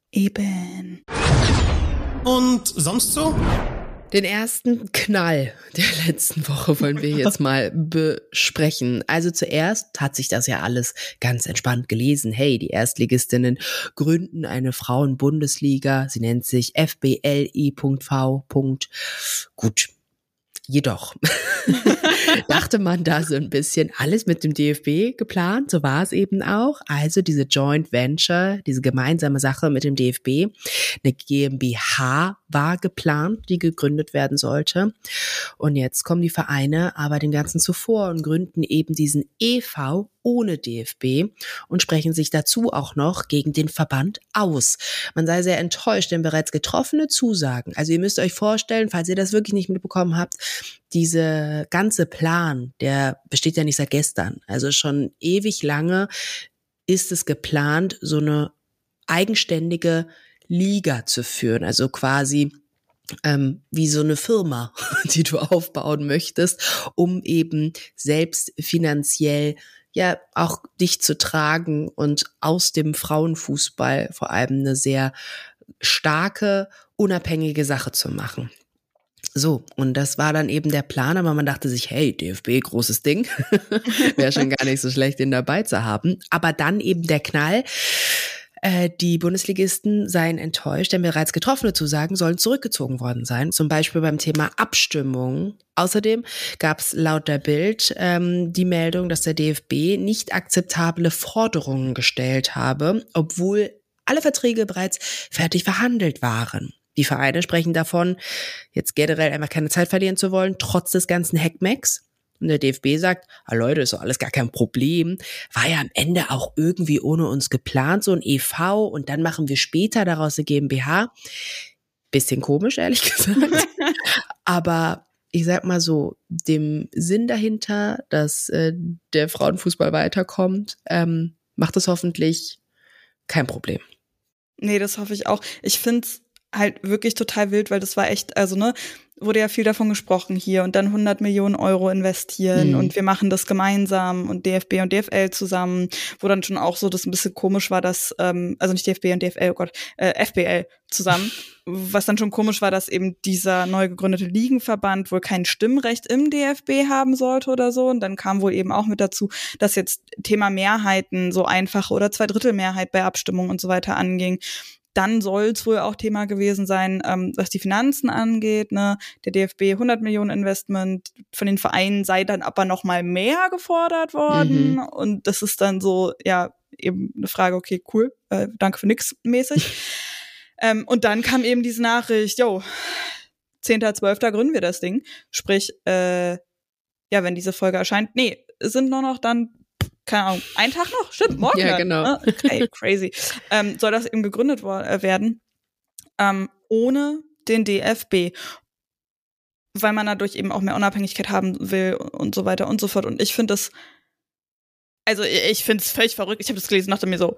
Eben. Und sonst so? Den ersten Knall der letzten Woche wollen wir jetzt mal besprechen. Also zuerst hat sich das ja alles ganz entspannt gelesen. Hey, die Erstligistinnen gründen eine Frauen-Bundesliga. Sie nennt sich F B L I V. Gut. Jedoch dachte man da so ein bisschen alles mit dem D F B geplant, so war es eben auch. Also diese Joint Venture, diese gemeinsame Sache mit dem D F B, eine GmbH war geplant, die gegründet werden sollte. Und jetzt kommen die Vereine aber dem Ganzen zuvor und gründen eben diesen E V ohne D F B und sprechen sich dazu auch noch gegen den Verband aus. Man sei sehr enttäuscht, denn bereits getroffene Zusagen, also ihr müsst euch vorstellen, falls ihr das wirklich nicht mitbekommen habt, diese ganze Plan, der besteht ja nicht seit gestern, also schon ewig lange ist es geplant, so eine eigenständige Liga zu führen, also quasi Ähm, wie so eine Firma, die du aufbauen möchtest, um eben selbst finanziell ja auch dich zu tragen und aus dem Frauenfußball vor allem eine sehr starke, unabhängige Sache zu machen. So, und das war dann eben der Plan, aber man dachte sich, hey, D F B, großes Ding, wäre schon gar nicht so schlecht, den dabei zu haben. Aber dann eben der Knall, die Bundesligisten seien enttäuscht, denn bereits getroffene Zusagen sollen zurückgezogen worden sein. Zum Beispiel beim Thema Abstimmung. Außerdem gab es laut der Bild ähm, die Meldung, dass der D F B nicht akzeptable Forderungen gestellt habe, obwohl alle Verträge bereits fertig verhandelt waren. Die Vereine sprechen davon, jetzt generell einfach keine Zeit verlieren zu wollen, trotz des ganzen Heckmecks. Und der D F B sagt, ah Leute, ist doch alles gar kein Problem. War ja am Ende auch irgendwie ohne uns geplant, so ein E V. Und dann machen wir später daraus eine GmbH. Bisschen komisch, ehrlich gesagt. Aber ich sag mal so, dem Sinn dahinter, dass äh, der Frauenfußball weiterkommt, ähm, macht das hoffentlich kein Problem. Nee, das hoffe ich auch. Ich find's halt wirklich total wild, weil das war echt, also ne, wurde ja viel davon gesprochen hier und dann hundert Millionen Euro investieren mhm. und wir machen das gemeinsam und D F B und D F L zusammen, wo dann schon auch so das ein bisschen komisch war, dass, ähm, also nicht D F B und D F L, oh Gott, äh, F B L zusammen, was dann schon komisch war, dass eben dieser neu gegründete Ligenverband wohl kein Stimmrecht im D F B haben sollte oder so und dann kam wohl eben auch mit dazu, dass jetzt Thema Mehrheiten so einfache oder Zweidrittelmehrheit bei Abstimmungen und so weiter anging. Dann soll es wohl auch Thema gewesen sein, ähm, was die Finanzen angeht. Ne? Der D F B hundert Millionen Investment, von den Vereinen sei dann aber noch mal mehr gefordert worden. Mhm. Und das ist dann so, ja, eben eine Frage, okay, cool, äh, danke für nix mäßig. ähm, und dann kam eben diese Nachricht, jo, zehnter zwölfter gründen wir das Ding. Sprich, äh, ja, wenn diese Folge erscheint, nee, es sind nur noch dann keine Ahnung, ein Tag noch? Stimmt, morgen. Ja, genau. Okay, crazy. ähm, soll das eben gegründet wo- äh, werden, ähm, ohne den D F B, weil man dadurch eben auch mehr Unabhängigkeit haben will und so weiter und so fort. Und ich finde das, also ich finde es völlig verrückt. Ich habe das gelesen und dachte mir so,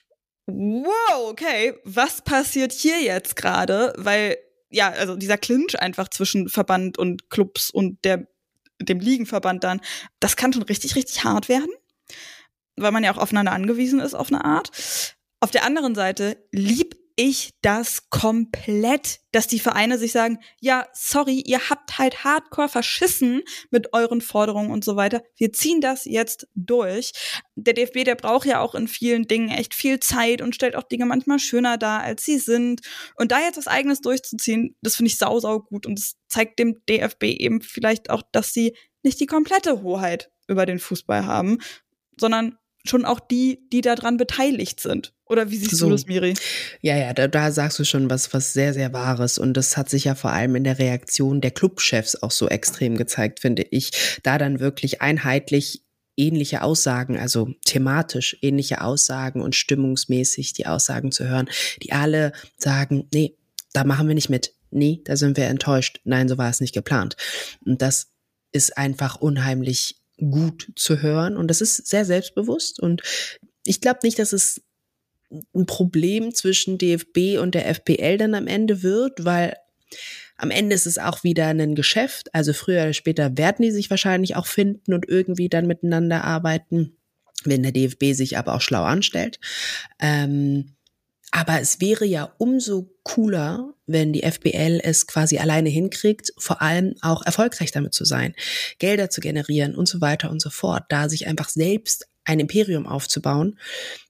wow, okay, was passiert hier jetzt gerade? Weil, ja, also dieser Clinch einfach zwischen Verband und Clubs und der dem Ligenverband dann, das kann schon richtig, richtig hart werden. Weil man ja auch aufeinander angewiesen ist, auf eine Art. Auf der anderen Seite lieb ich das komplett, dass die Vereine sich sagen, ja, sorry, ihr habt halt hardcore verschissen mit euren Forderungen und so weiter. Wir ziehen das jetzt durch. Der D F B, der braucht ja auch in vielen Dingen echt viel Zeit und stellt auch Dinge manchmal schöner dar, als sie sind. Und da jetzt was Eigenes durchzuziehen, das finde ich sau, sau gut. Und das zeigt dem D F B eben vielleicht auch, dass sie nicht die komplette Hoheit über den Fußball haben, sondern schon auch die, die daran beteiligt sind. Oder wie siehst so. du das, Miri? Ja, ja, da, da sagst du schon was, was sehr, sehr Wahres. Und das hat sich ja vor allem in der Reaktion der Clubchefs auch so extrem gezeigt, finde ich. Da dann wirklich einheitlich ähnliche Aussagen, also thematisch ähnliche Aussagen und stimmungsmäßig die Aussagen zu hören, die alle sagen, nee, da machen wir nicht mit. Nee, da sind wir enttäuscht. Nein, so war es nicht geplant. Und das ist einfach unheimlich gut zu hören und das ist sehr selbstbewusst und ich glaube nicht, dass es ein Problem zwischen D F B und der F P L dann am Ende wird, weil am Ende ist es auch wieder ein Geschäft, also früher oder später werden die sich wahrscheinlich auch finden und irgendwie dann miteinander arbeiten, wenn der D F B sich aber auch schlau anstellt. Ähm, aber es wäre ja umso cooler, wenn die F B L es quasi alleine hinkriegt, vor allem auch erfolgreich damit zu sein, Gelder zu generieren und so weiter und so fort, da sich einfach selbst ein Imperium aufzubauen,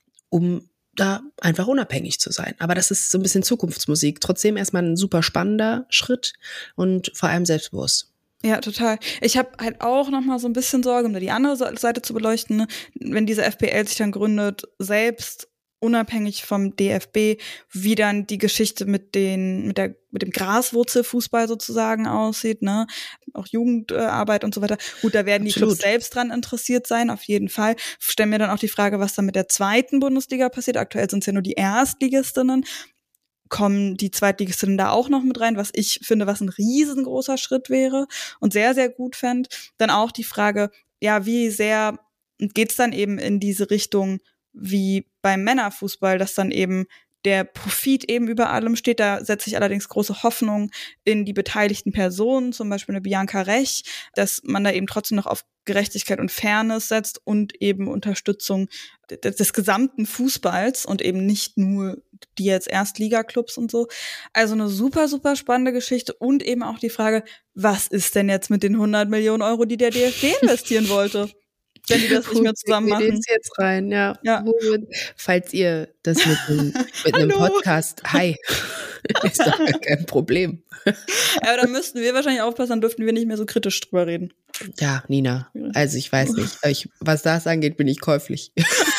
um da einfach unabhängig zu sein. Aber das ist so ein bisschen Zukunftsmusik. Trotzdem erstmal ein super spannender Schritt und vor allem selbstbewusst. Ja, total. Ich habe halt auch noch mal so ein bisschen Sorge, um da die andere Seite zu beleuchten, ne? Wenn diese F B L sich dann gründet, selbst unabhängig vom D F B, wie dann die Geschichte mit den mit der mit dem Graswurzelfußball sozusagen aussieht, ne, auch Jugendarbeit und so weiter. Gut, da werden die Absolut. Clubs selbst dran interessiert sein, auf jeden Fall. Stellen mir dann auch die Frage, was dann mit der zweiten Bundesliga passiert. Aktuell sind es ja nur die Erstligistinnen. Kommen die Zweitligistinnen da auch noch mit rein, was ich finde, was ein riesengroßer Schritt wäre und sehr, sehr gut fände. Dann auch die Frage, ja, wie sehr geht's dann eben in diese Richtung wie beim Männerfußball, dass dann eben der Profit eben über allem steht. Da setze ich allerdings große Hoffnung in die beteiligten Personen, zum Beispiel eine Bianca Rech, dass man da eben trotzdem noch auf Gerechtigkeit und Fairness setzt und eben Unterstützung des, des gesamten Fußballs und eben nicht nur die jetzt Erstliga-Clubs und so. Also eine super, super spannende Geschichte und eben auch die Frage, was ist denn jetzt mit den hundert Millionen Euro, die der D F B investieren wollte? Wenn die das nicht mehr zusammen machen. Wir jetzt rein, ja. ja. Falls ihr das mit einem, mit einem Podcast, hi, ist doch kein Problem. Aber dann müssten wir wahrscheinlich aufpassen, dann dürften wir nicht mehr so kritisch drüber reden. Ja, Nina, also ich weiß nicht. Ich, was das angeht, bin ich käuflich.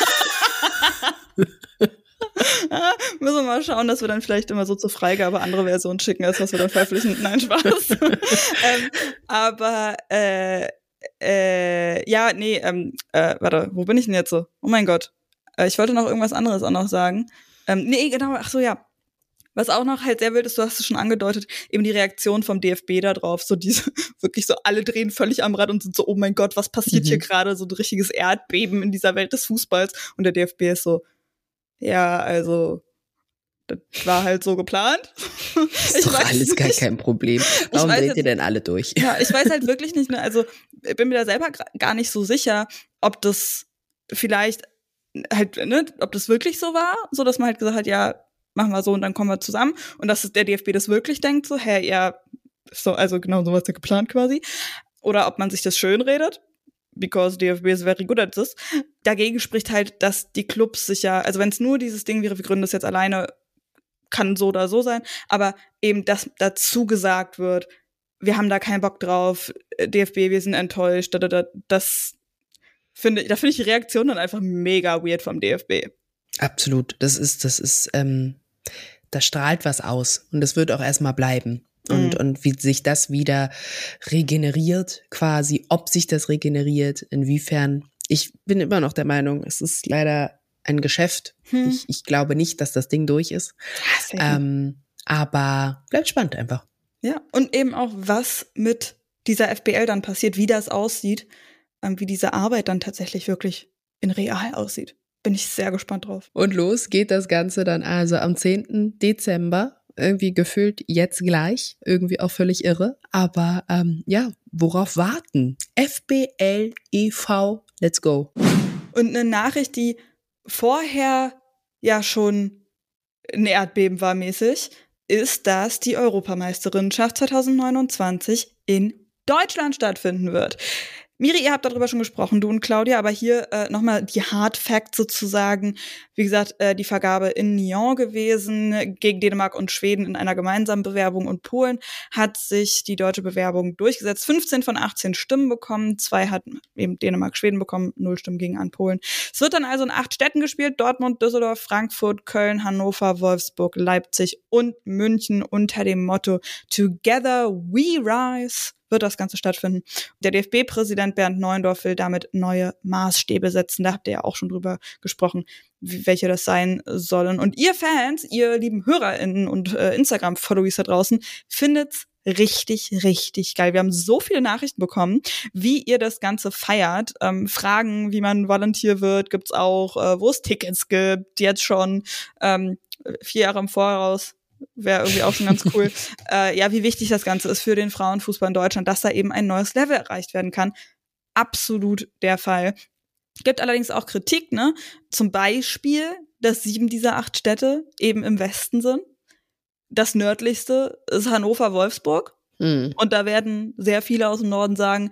Ja, müssen wir mal schauen, dass wir dann vielleicht immer so zur Freigabe andere Versionen schicken, als was wir dann verpflichten. Nein, Spaß. ähm, aber äh, Äh, ja, nee, ähm, äh, warte, wo bin ich denn jetzt so? Oh mein Gott. Äh, ich wollte noch irgendwas anderes auch noch sagen. Ähm, nee, genau, ach so, ja. Was auch noch halt sehr wild ist, du hast es schon angedeutet, eben die Reaktion vom D F B da drauf, so diese, wirklich so, alle drehen völlig am Rad und sind so, oh mein Gott, was passiert mhm. hier gerade, so ein richtiges Erdbeben in dieser Welt des Fußballs, und der D F B ist so, ja, also, das war halt so geplant. Ist ich doch weiß alles nicht. Gar kein Problem. Warum dreht ihr denn alle durch? Ja, ich weiß halt wirklich nicht, ne, also, ich bin mir da selber gar nicht so sicher, ob das vielleicht halt, ne, ob das wirklich so war, so dass man halt gesagt hat, ja, machen wir so und dann kommen wir zusammen, und dass der D F B das wirklich denkt, so, hä, ja, so, also genau so was ja geplant quasi, oder ob man sich das schön redet, because D F B is very good at this. Dagegen spricht halt, dass die Clubs sich ja, also wenn es nur dieses Ding wäre, wir gründen das jetzt alleine, kann so oder so sein, aber eben, dass dazu gesagt wird, wir haben da keinen Bock drauf, D F B, wir sind enttäuscht, da, da, da, das finde, da finde ich die Reaktion dann einfach mega weird vom D F B. Absolut, das ist, das ist, ähm, da strahlt was aus und das wird auch erstmal bleiben. Und, mhm. und wie sich das wieder regeneriert, quasi, ob sich das regeneriert, inwiefern. Ich bin immer noch der Meinung, es ist leider ein Geschäft. Hm. Ich, ich glaube nicht, dass das Ding durch ist. Ja, ähm, aber bleibt spannend einfach. Ja, und eben auch, was mit dieser F B L dann passiert, wie das aussieht, ähm, wie diese Arbeit dann tatsächlich wirklich in real aussieht. Bin ich sehr gespannt drauf. Und los geht das Ganze dann also am zehnten Dezember, irgendwie gefühlt jetzt gleich, irgendwie auch völlig irre, aber ähm, ja, worauf warten? F B L e V, let's go. Und eine Nachricht, die vorher ja schon ein Erdbeben war mäßig, ist, dass die Europameisterschaft zwanzig neunundzwanzig in Deutschland stattfinden wird. Miri, ihr habt darüber schon gesprochen, du und Claudia, aber hier äh, nochmal die Hard Facts sozusagen. Wie gesagt, äh, die Vergabe in Nyon gewesen, gegen Dänemark und Schweden in einer gemeinsamen Bewerbung, und Polen hat sich die deutsche Bewerbung durchgesetzt. fünfzehn von achtzehn Stimmen bekommen, zwei hatten eben Dänemark, Schweden bekommen, null Stimmen gingen an Polen. Es wird dann also in acht Städten gespielt, Dortmund, Düsseldorf, Frankfurt, Köln, Hannover, Wolfsburg, Leipzig und München, unter dem Motto Together We Rise wird das Ganze stattfinden. Der D F B-Präsident Bernd Neuendorf will damit neue Maßstäbe setzen. Da habt ihr ja auch schon drüber gesprochen, wie, welche das sein sollen. Und ihr Fans, ihr lieben HörerInnen und äh, Instagram-Followies da draußen, findet's richtig, richtig geil. Wir haben so viele Nachrichten bekommen, wie ihr das Ganze feiert. Ähm, Fragen, wie man Volunteer wird, gibt's auch, äh, wo es Tickets gibt, jetzt schon ähm, vier Jahre im Voraus. Wäre irgendwie auch schon ganz cool. äh, ja, wie wichtig das Ganze ist für den Frauenfußball in Deutschland, dass da eben ein neues Level erreicht werden kann. Absolut der Fall. Gibt allerdings auch Kritik, ne? Zum Beispiel, dass sieben dieser acht Städte eben im Westen sind. Das nördlichste ist Hannover-Wolfsburg. Mhm. Und da werden sehr viele aus dem Norden sagen,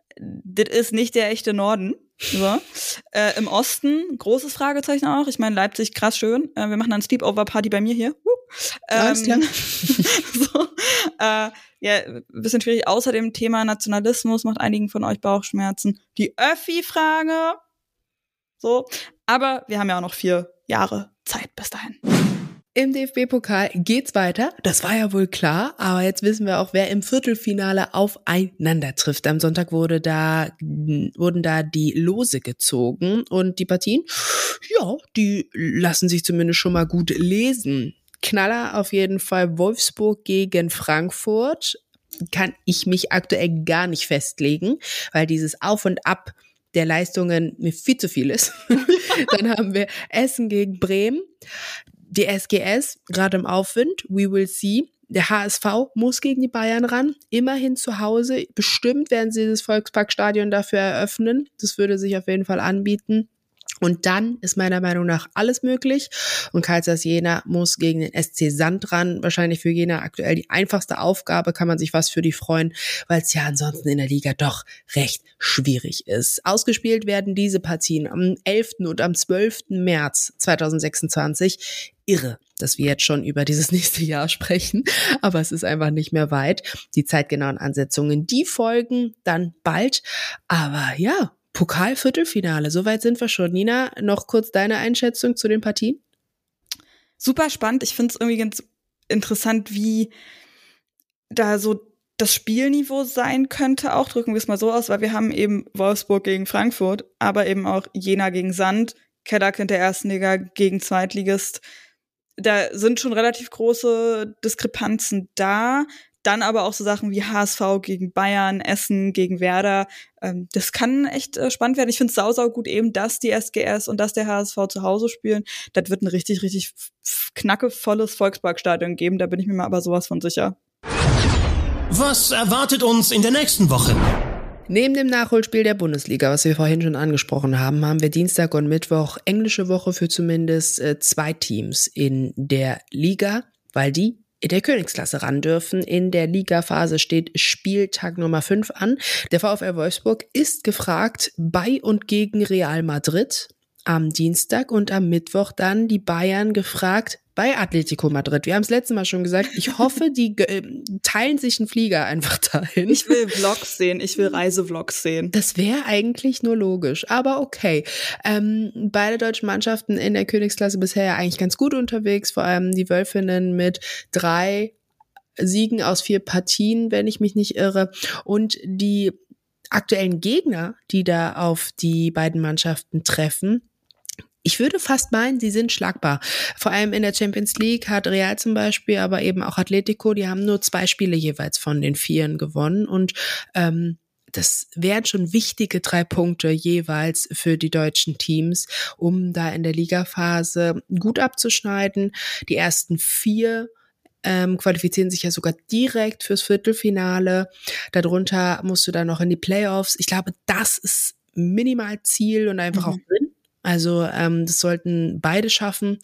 das ist nicht der echte Norden. So. Äh, Im Osten, großes Fragezeichen auch. Ich meine, Leipzig, krass schön. Äh, wir machen dann Sleepover-Party bei mir hier. Uh. Ähm, Alles klar. so. äh, ja, ein bisschen schwierig. Außer dem Thema Nationalismus macht einigen von euch Bauchschmerzen. Die Öffi-Frage. So. Aber wir haben ja auch noch vier Jahre Zeit bis dahin. Im D F B-Pokal geht's weiter. Das war ja wohl klar, aber jetzt wissen wir auch, wer im Viertelfinale aufeinander trifft. Am Sonntag wurde da, wurden da die Lose gezogen und die Partien, ja, die lassen sich zumindest schon mal gut lesen. Knaller auf jeden Fall Wolfsburg gegen Frankfurt. Kann ich mich aktuell gar nicht festlegen, weil dieses Auf und Ab der Leistungen mir viel zu viel ist. Dann haben wir Essen gegen Bremen. Die S G S, gerade im Aufwind, we will see. Der H S V muss gegen die Bayern ran, immerhin zu Hause. Bestimmt werden sie das Volksparkstadion dafür eröffnen. Das würde sich auf jeden Fall anbieten. Und dann ist meiner Meinung nach alles möglich. Und Carlsruhe Jena muss gegen den S C Sand ran. Wahrscheinlich für Jena aktuell die einfachste Aufgabe, kann man sich was für die freuen, weil es ja ansonsten in der Liga doch recht schwierig ist. Ausgespielt werden diese Partien am elften und am zwölften März zweitausendsechsundzwanzig. Irre, dass wir jetzt schon über dieses nächste Jahr sprechen, aber es ist einfach nicht mehr weit. Die zeitgenauen Ansetzungen, die folgen dann bald. Aber ja, Pokal-Viertelfinale, soweit sind wir schon. Nina, noch kurz deine Einschätzung zu den Partien? Super spannend. Ich finde es irgendwie ganz interessant, wie da so das Spielniveau sein könnte. Auch drücken wir es mal so aus, weil wir haben eben Wolfsburg gegen Frankfurt, aber eben auch Jena gegen Sand, Kedak in der ersten Liga gegen Zweitligist. da sind schon relativ große Diskrepanzen da. Dann aber auch so Sachen wie H S V gegen Bayern, Essen gegen Werder. Ähm, das kann echt äh, spannend werden. Ich finde es sau, sau gut eben, dass die S G S und dass der H S V zu Hause spielen. Das wird ein richtig, richtig f- knackevolles Volksparkstadion geben. Da bin ich mir mal aber sowas von sicher. Was erwartet uns in der nächsten Woche? Neben dem Nachholspiel der Bundesliga, was wir vorhin schon angesprochen haben, haben wir Dienstag und Mittwoch englische Woche für zumindest äh, zwei Teams in der Liga, weil die in der Königsklasse ran dürfen. In der Ligaphase steht Spieltag Nummer fünf an. Der VfL Wolfsburg ist gefragt bei und gegen Real Madrid am Dienstag und am Mittwoch dann die Bayern gefragt bei Atletico Madrid. Wir haben es letztes Mal schon gesagt, ich hoffe, die äh, teilen sich einen Flieger einfach dahin. Ich will Vlogs sehen, ich will Reisevlogs sehen. Das wäre eigentlich nur logisch, aber okay. Ähm, beide deutschen Mannschaften in der Königsklasse bisher ja eigentlich ganz gut unterwegs, vor allem die Wölfinnen mit drei Siegen aus vier Partien, wenn ich mich nicht irre. Und die aktuellen Gegner, die da auf die beiden Mannschaften treffen, ich würde fast meinen, sie sind schlagbar. Vor allem in der Champions League hat Real zum Beispiel, aber eben auch Atletico, die haben nur zwei Spiele jeweils von den Vieren gewonnen. Und ähm, das wären schon wichtige drei Punkte jeweils für die deutschen Teams, um da in der Ligaphase gut abzuschneiden. Die ersten vier ähm, qualifizieren sich ja sogar direkt fürs Viertelfinale. Darunter musst du dann noch in die Playoffs. Ich glaube, das ist minimal Ziel und einfach mhm. auch drin. Also ähm, das sollten beide schaffen.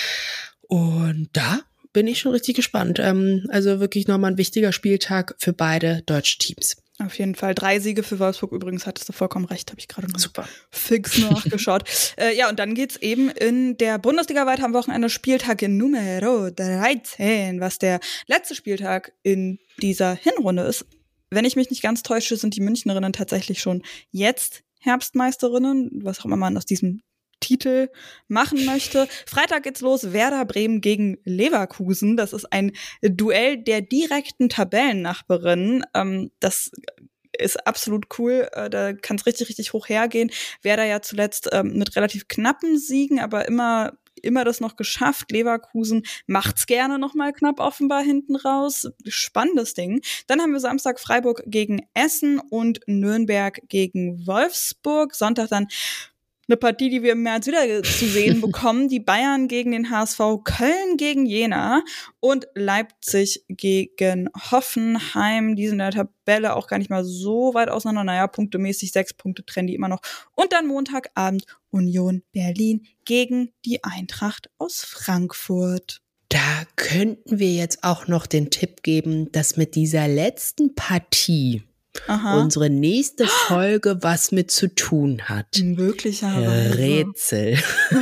Und da bin ich schon richtig gespannt. Ähm, also wirklich nochmal ein wichtiger Spieltag für beide deutsche Teams. Auf jeden Fall. Drei Siege für Wolfsburg übrigens, hattest du vollkommen recht, habe ich gerade noch super fix nachgeschaut. äh, ja, und dann geht's eben in der Bundesliga weiter am Wochenende, Spieltag in Numero dreizehn, was der letzte Spieltag in dieser Hinrunde ist. Wenn ich mich nicht ganz täusche, sind die Münchnerinnen tatsächlich schon jetzt Herbstmeisterinnen, was auch immer man aus diesem Titel machen möchte. Freitag geht's los, Werder Bremen gegen Leverkusen. Das ist ein Duell der direkten Tabellennachbarinnen. Ähm, das ist absolut cool. Äh, da kann es richtig, richtig hoch hergehen. Werder ja zuletzt ähm, mit relativ knappen Siegen, aber immer immer das noch geschafft. Leverkusen macht's gerne noch mal knapp offenbar hinten raus. Spannendes Ding. Dann haben wir Samstag Freiburg gegen Essen und Nürnberg gegen Wolfsburg. Sonntag dann eine Partie, die wir im März wieder zu sehen bekommen. Die Bayern gegen den H S V, Köln gegen Jena und Leipzig gegen Hoffenheim. Die sind in der Tabelle auch gar nicht mal so weit auseinander. Naja, punktemäßig sechs Punkte trennen die immer noch. Und dann Montagabend Union Berlin gegen die Eintracht aus Frankfurt. Da könnten wir jetzt auch noch den Tipp geben, dass mit dieser letzten Partie Aha. unsere nächste Folge was mit zu tun hat. Möglicherweise. Rätsel.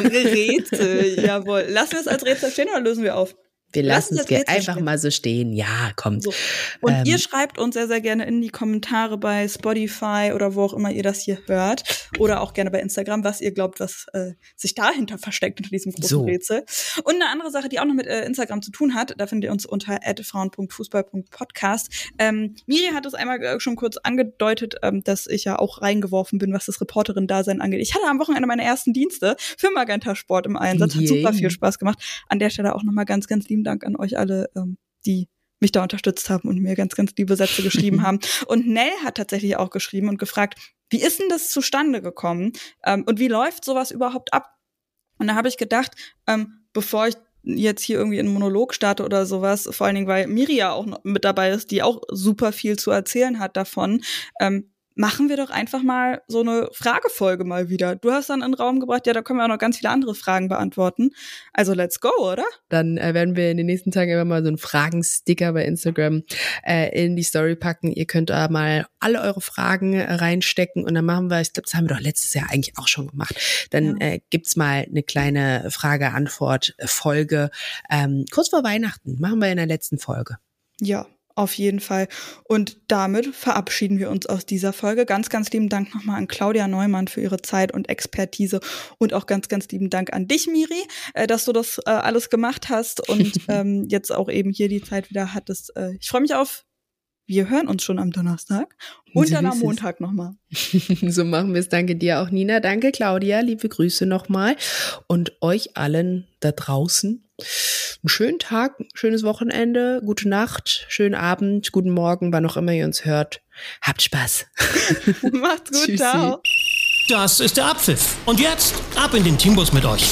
Rätsel, jawohl. Lassen wir es als Rätsel stehen oder lösen wir auf? Wir lassen es ge- einfach stehen. mal so stehen. Ja, komm. So. Und ähm, ihr schreibt uns sehr, sehr gerne in die Kommentare bei Spotify oder wo auch immer ihr das hier hört. Oder auch gerne bei Instagram, was ihr glaubt, was äh, sich dahinter versteckt, hinter diesem großen so. Rätsel. Und eine andere Sache, die auch noch mit äh, Instagram zu tun hat, da findet ihr uns unter at frauen punkt fußball punkt podcast. Ähm, Miri hat es einmal äh, schon kurz angedeutet, ähm, dass ich ja auch reingeworfen bin, was das Reporterin-Dasein angeht. Ich hatte am Wochenende meine ersten Dienste für Magenta Sport im Einsatz. Hat Yay. super viel Spaß gemacht. An der Stelle auch nochmal ganz, ganz lieben Dank an euch alle, ähm, die mich da unterstützt haben und mir ganz, ganz liebe Sätze geschrieben haben. Und Nell hat tatsächlich auch geschrieben und gefragt, wie ist denn das zustande gekommen? Ähm, und wie läuft sowas überhaupt ab? Und da habe ich gedacht, ähm, bevor ich jetzt hier irgendwie einen Monolog starte oder sowas, vor allen Dingen, weil Miri ja auch noch mit dabei ist, die auch super viel zu erzählen hat davon, ähm, machen wir doch einfach mal so eine Fragefolge mal wieder. Du hast dann in den Raum gebracht, ja, da können wir auch noch ganz viele andere Fragen beantworten. Also let's go, oder? Dann äh, werden wir in den nächsten Tagen immer mal so einen Fragensticker bei Instagram äh, in die Story packen. Ihr könnt da mal alle eure Fragen äh, reinstecken und dann machen wir, ich glaube, das haben wir doch letztes Jahr eigentlich auch schon gemacht. Dann ja. äh, gibt's mal eine kleine Frage-Antwort-Folge. Ähm, kurz vor Weihnachten machen wir in der letzten Folge. Ja. Auf jeden Fall. Und damit verabschieden wir uns aus dieser Folge. Ganz, ganz lieben Dank nochmal an Claudia Neumann für ihre Zeit und Expertise und auch ganz, ganz lieben Dank an dich, Miri, äh, dass du das äh, alles gemacht hast und ähm, jetzt auch eben hier die Zeit wieder hattest. Äh, ich freue mich auf Wir hören uns schon am Donnerstag und dann am Montag nochmal. So machen wir es. Danke dir auch, Nina. Danke, Claudia. Liebe Grüße nochmal. Und euch allen da draußen einen schönen Tag, schönes Wochenende, gute Nacht, schönen Abend, guten Morgen, wann auch immer ihr uns hört. Habt Spaß. Macht's gut, Tschüssi. Ciao. Das ist der Abpfiff. Und jetzt ab in den Teambus mit euch.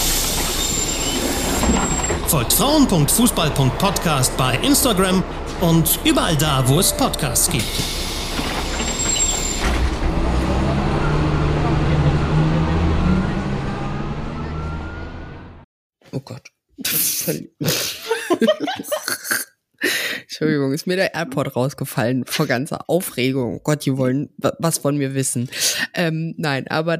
Folgt frauen punkt fußball punkt podcast bei Instagram und überall da, wo es Podcasts gibt. Oh Gott. Entschuldigung, ist mir der AirPod rausgefallen vor ganzer Aufregung. Oh Gott, die wollen was von mir wissen. Ähm, nein, aber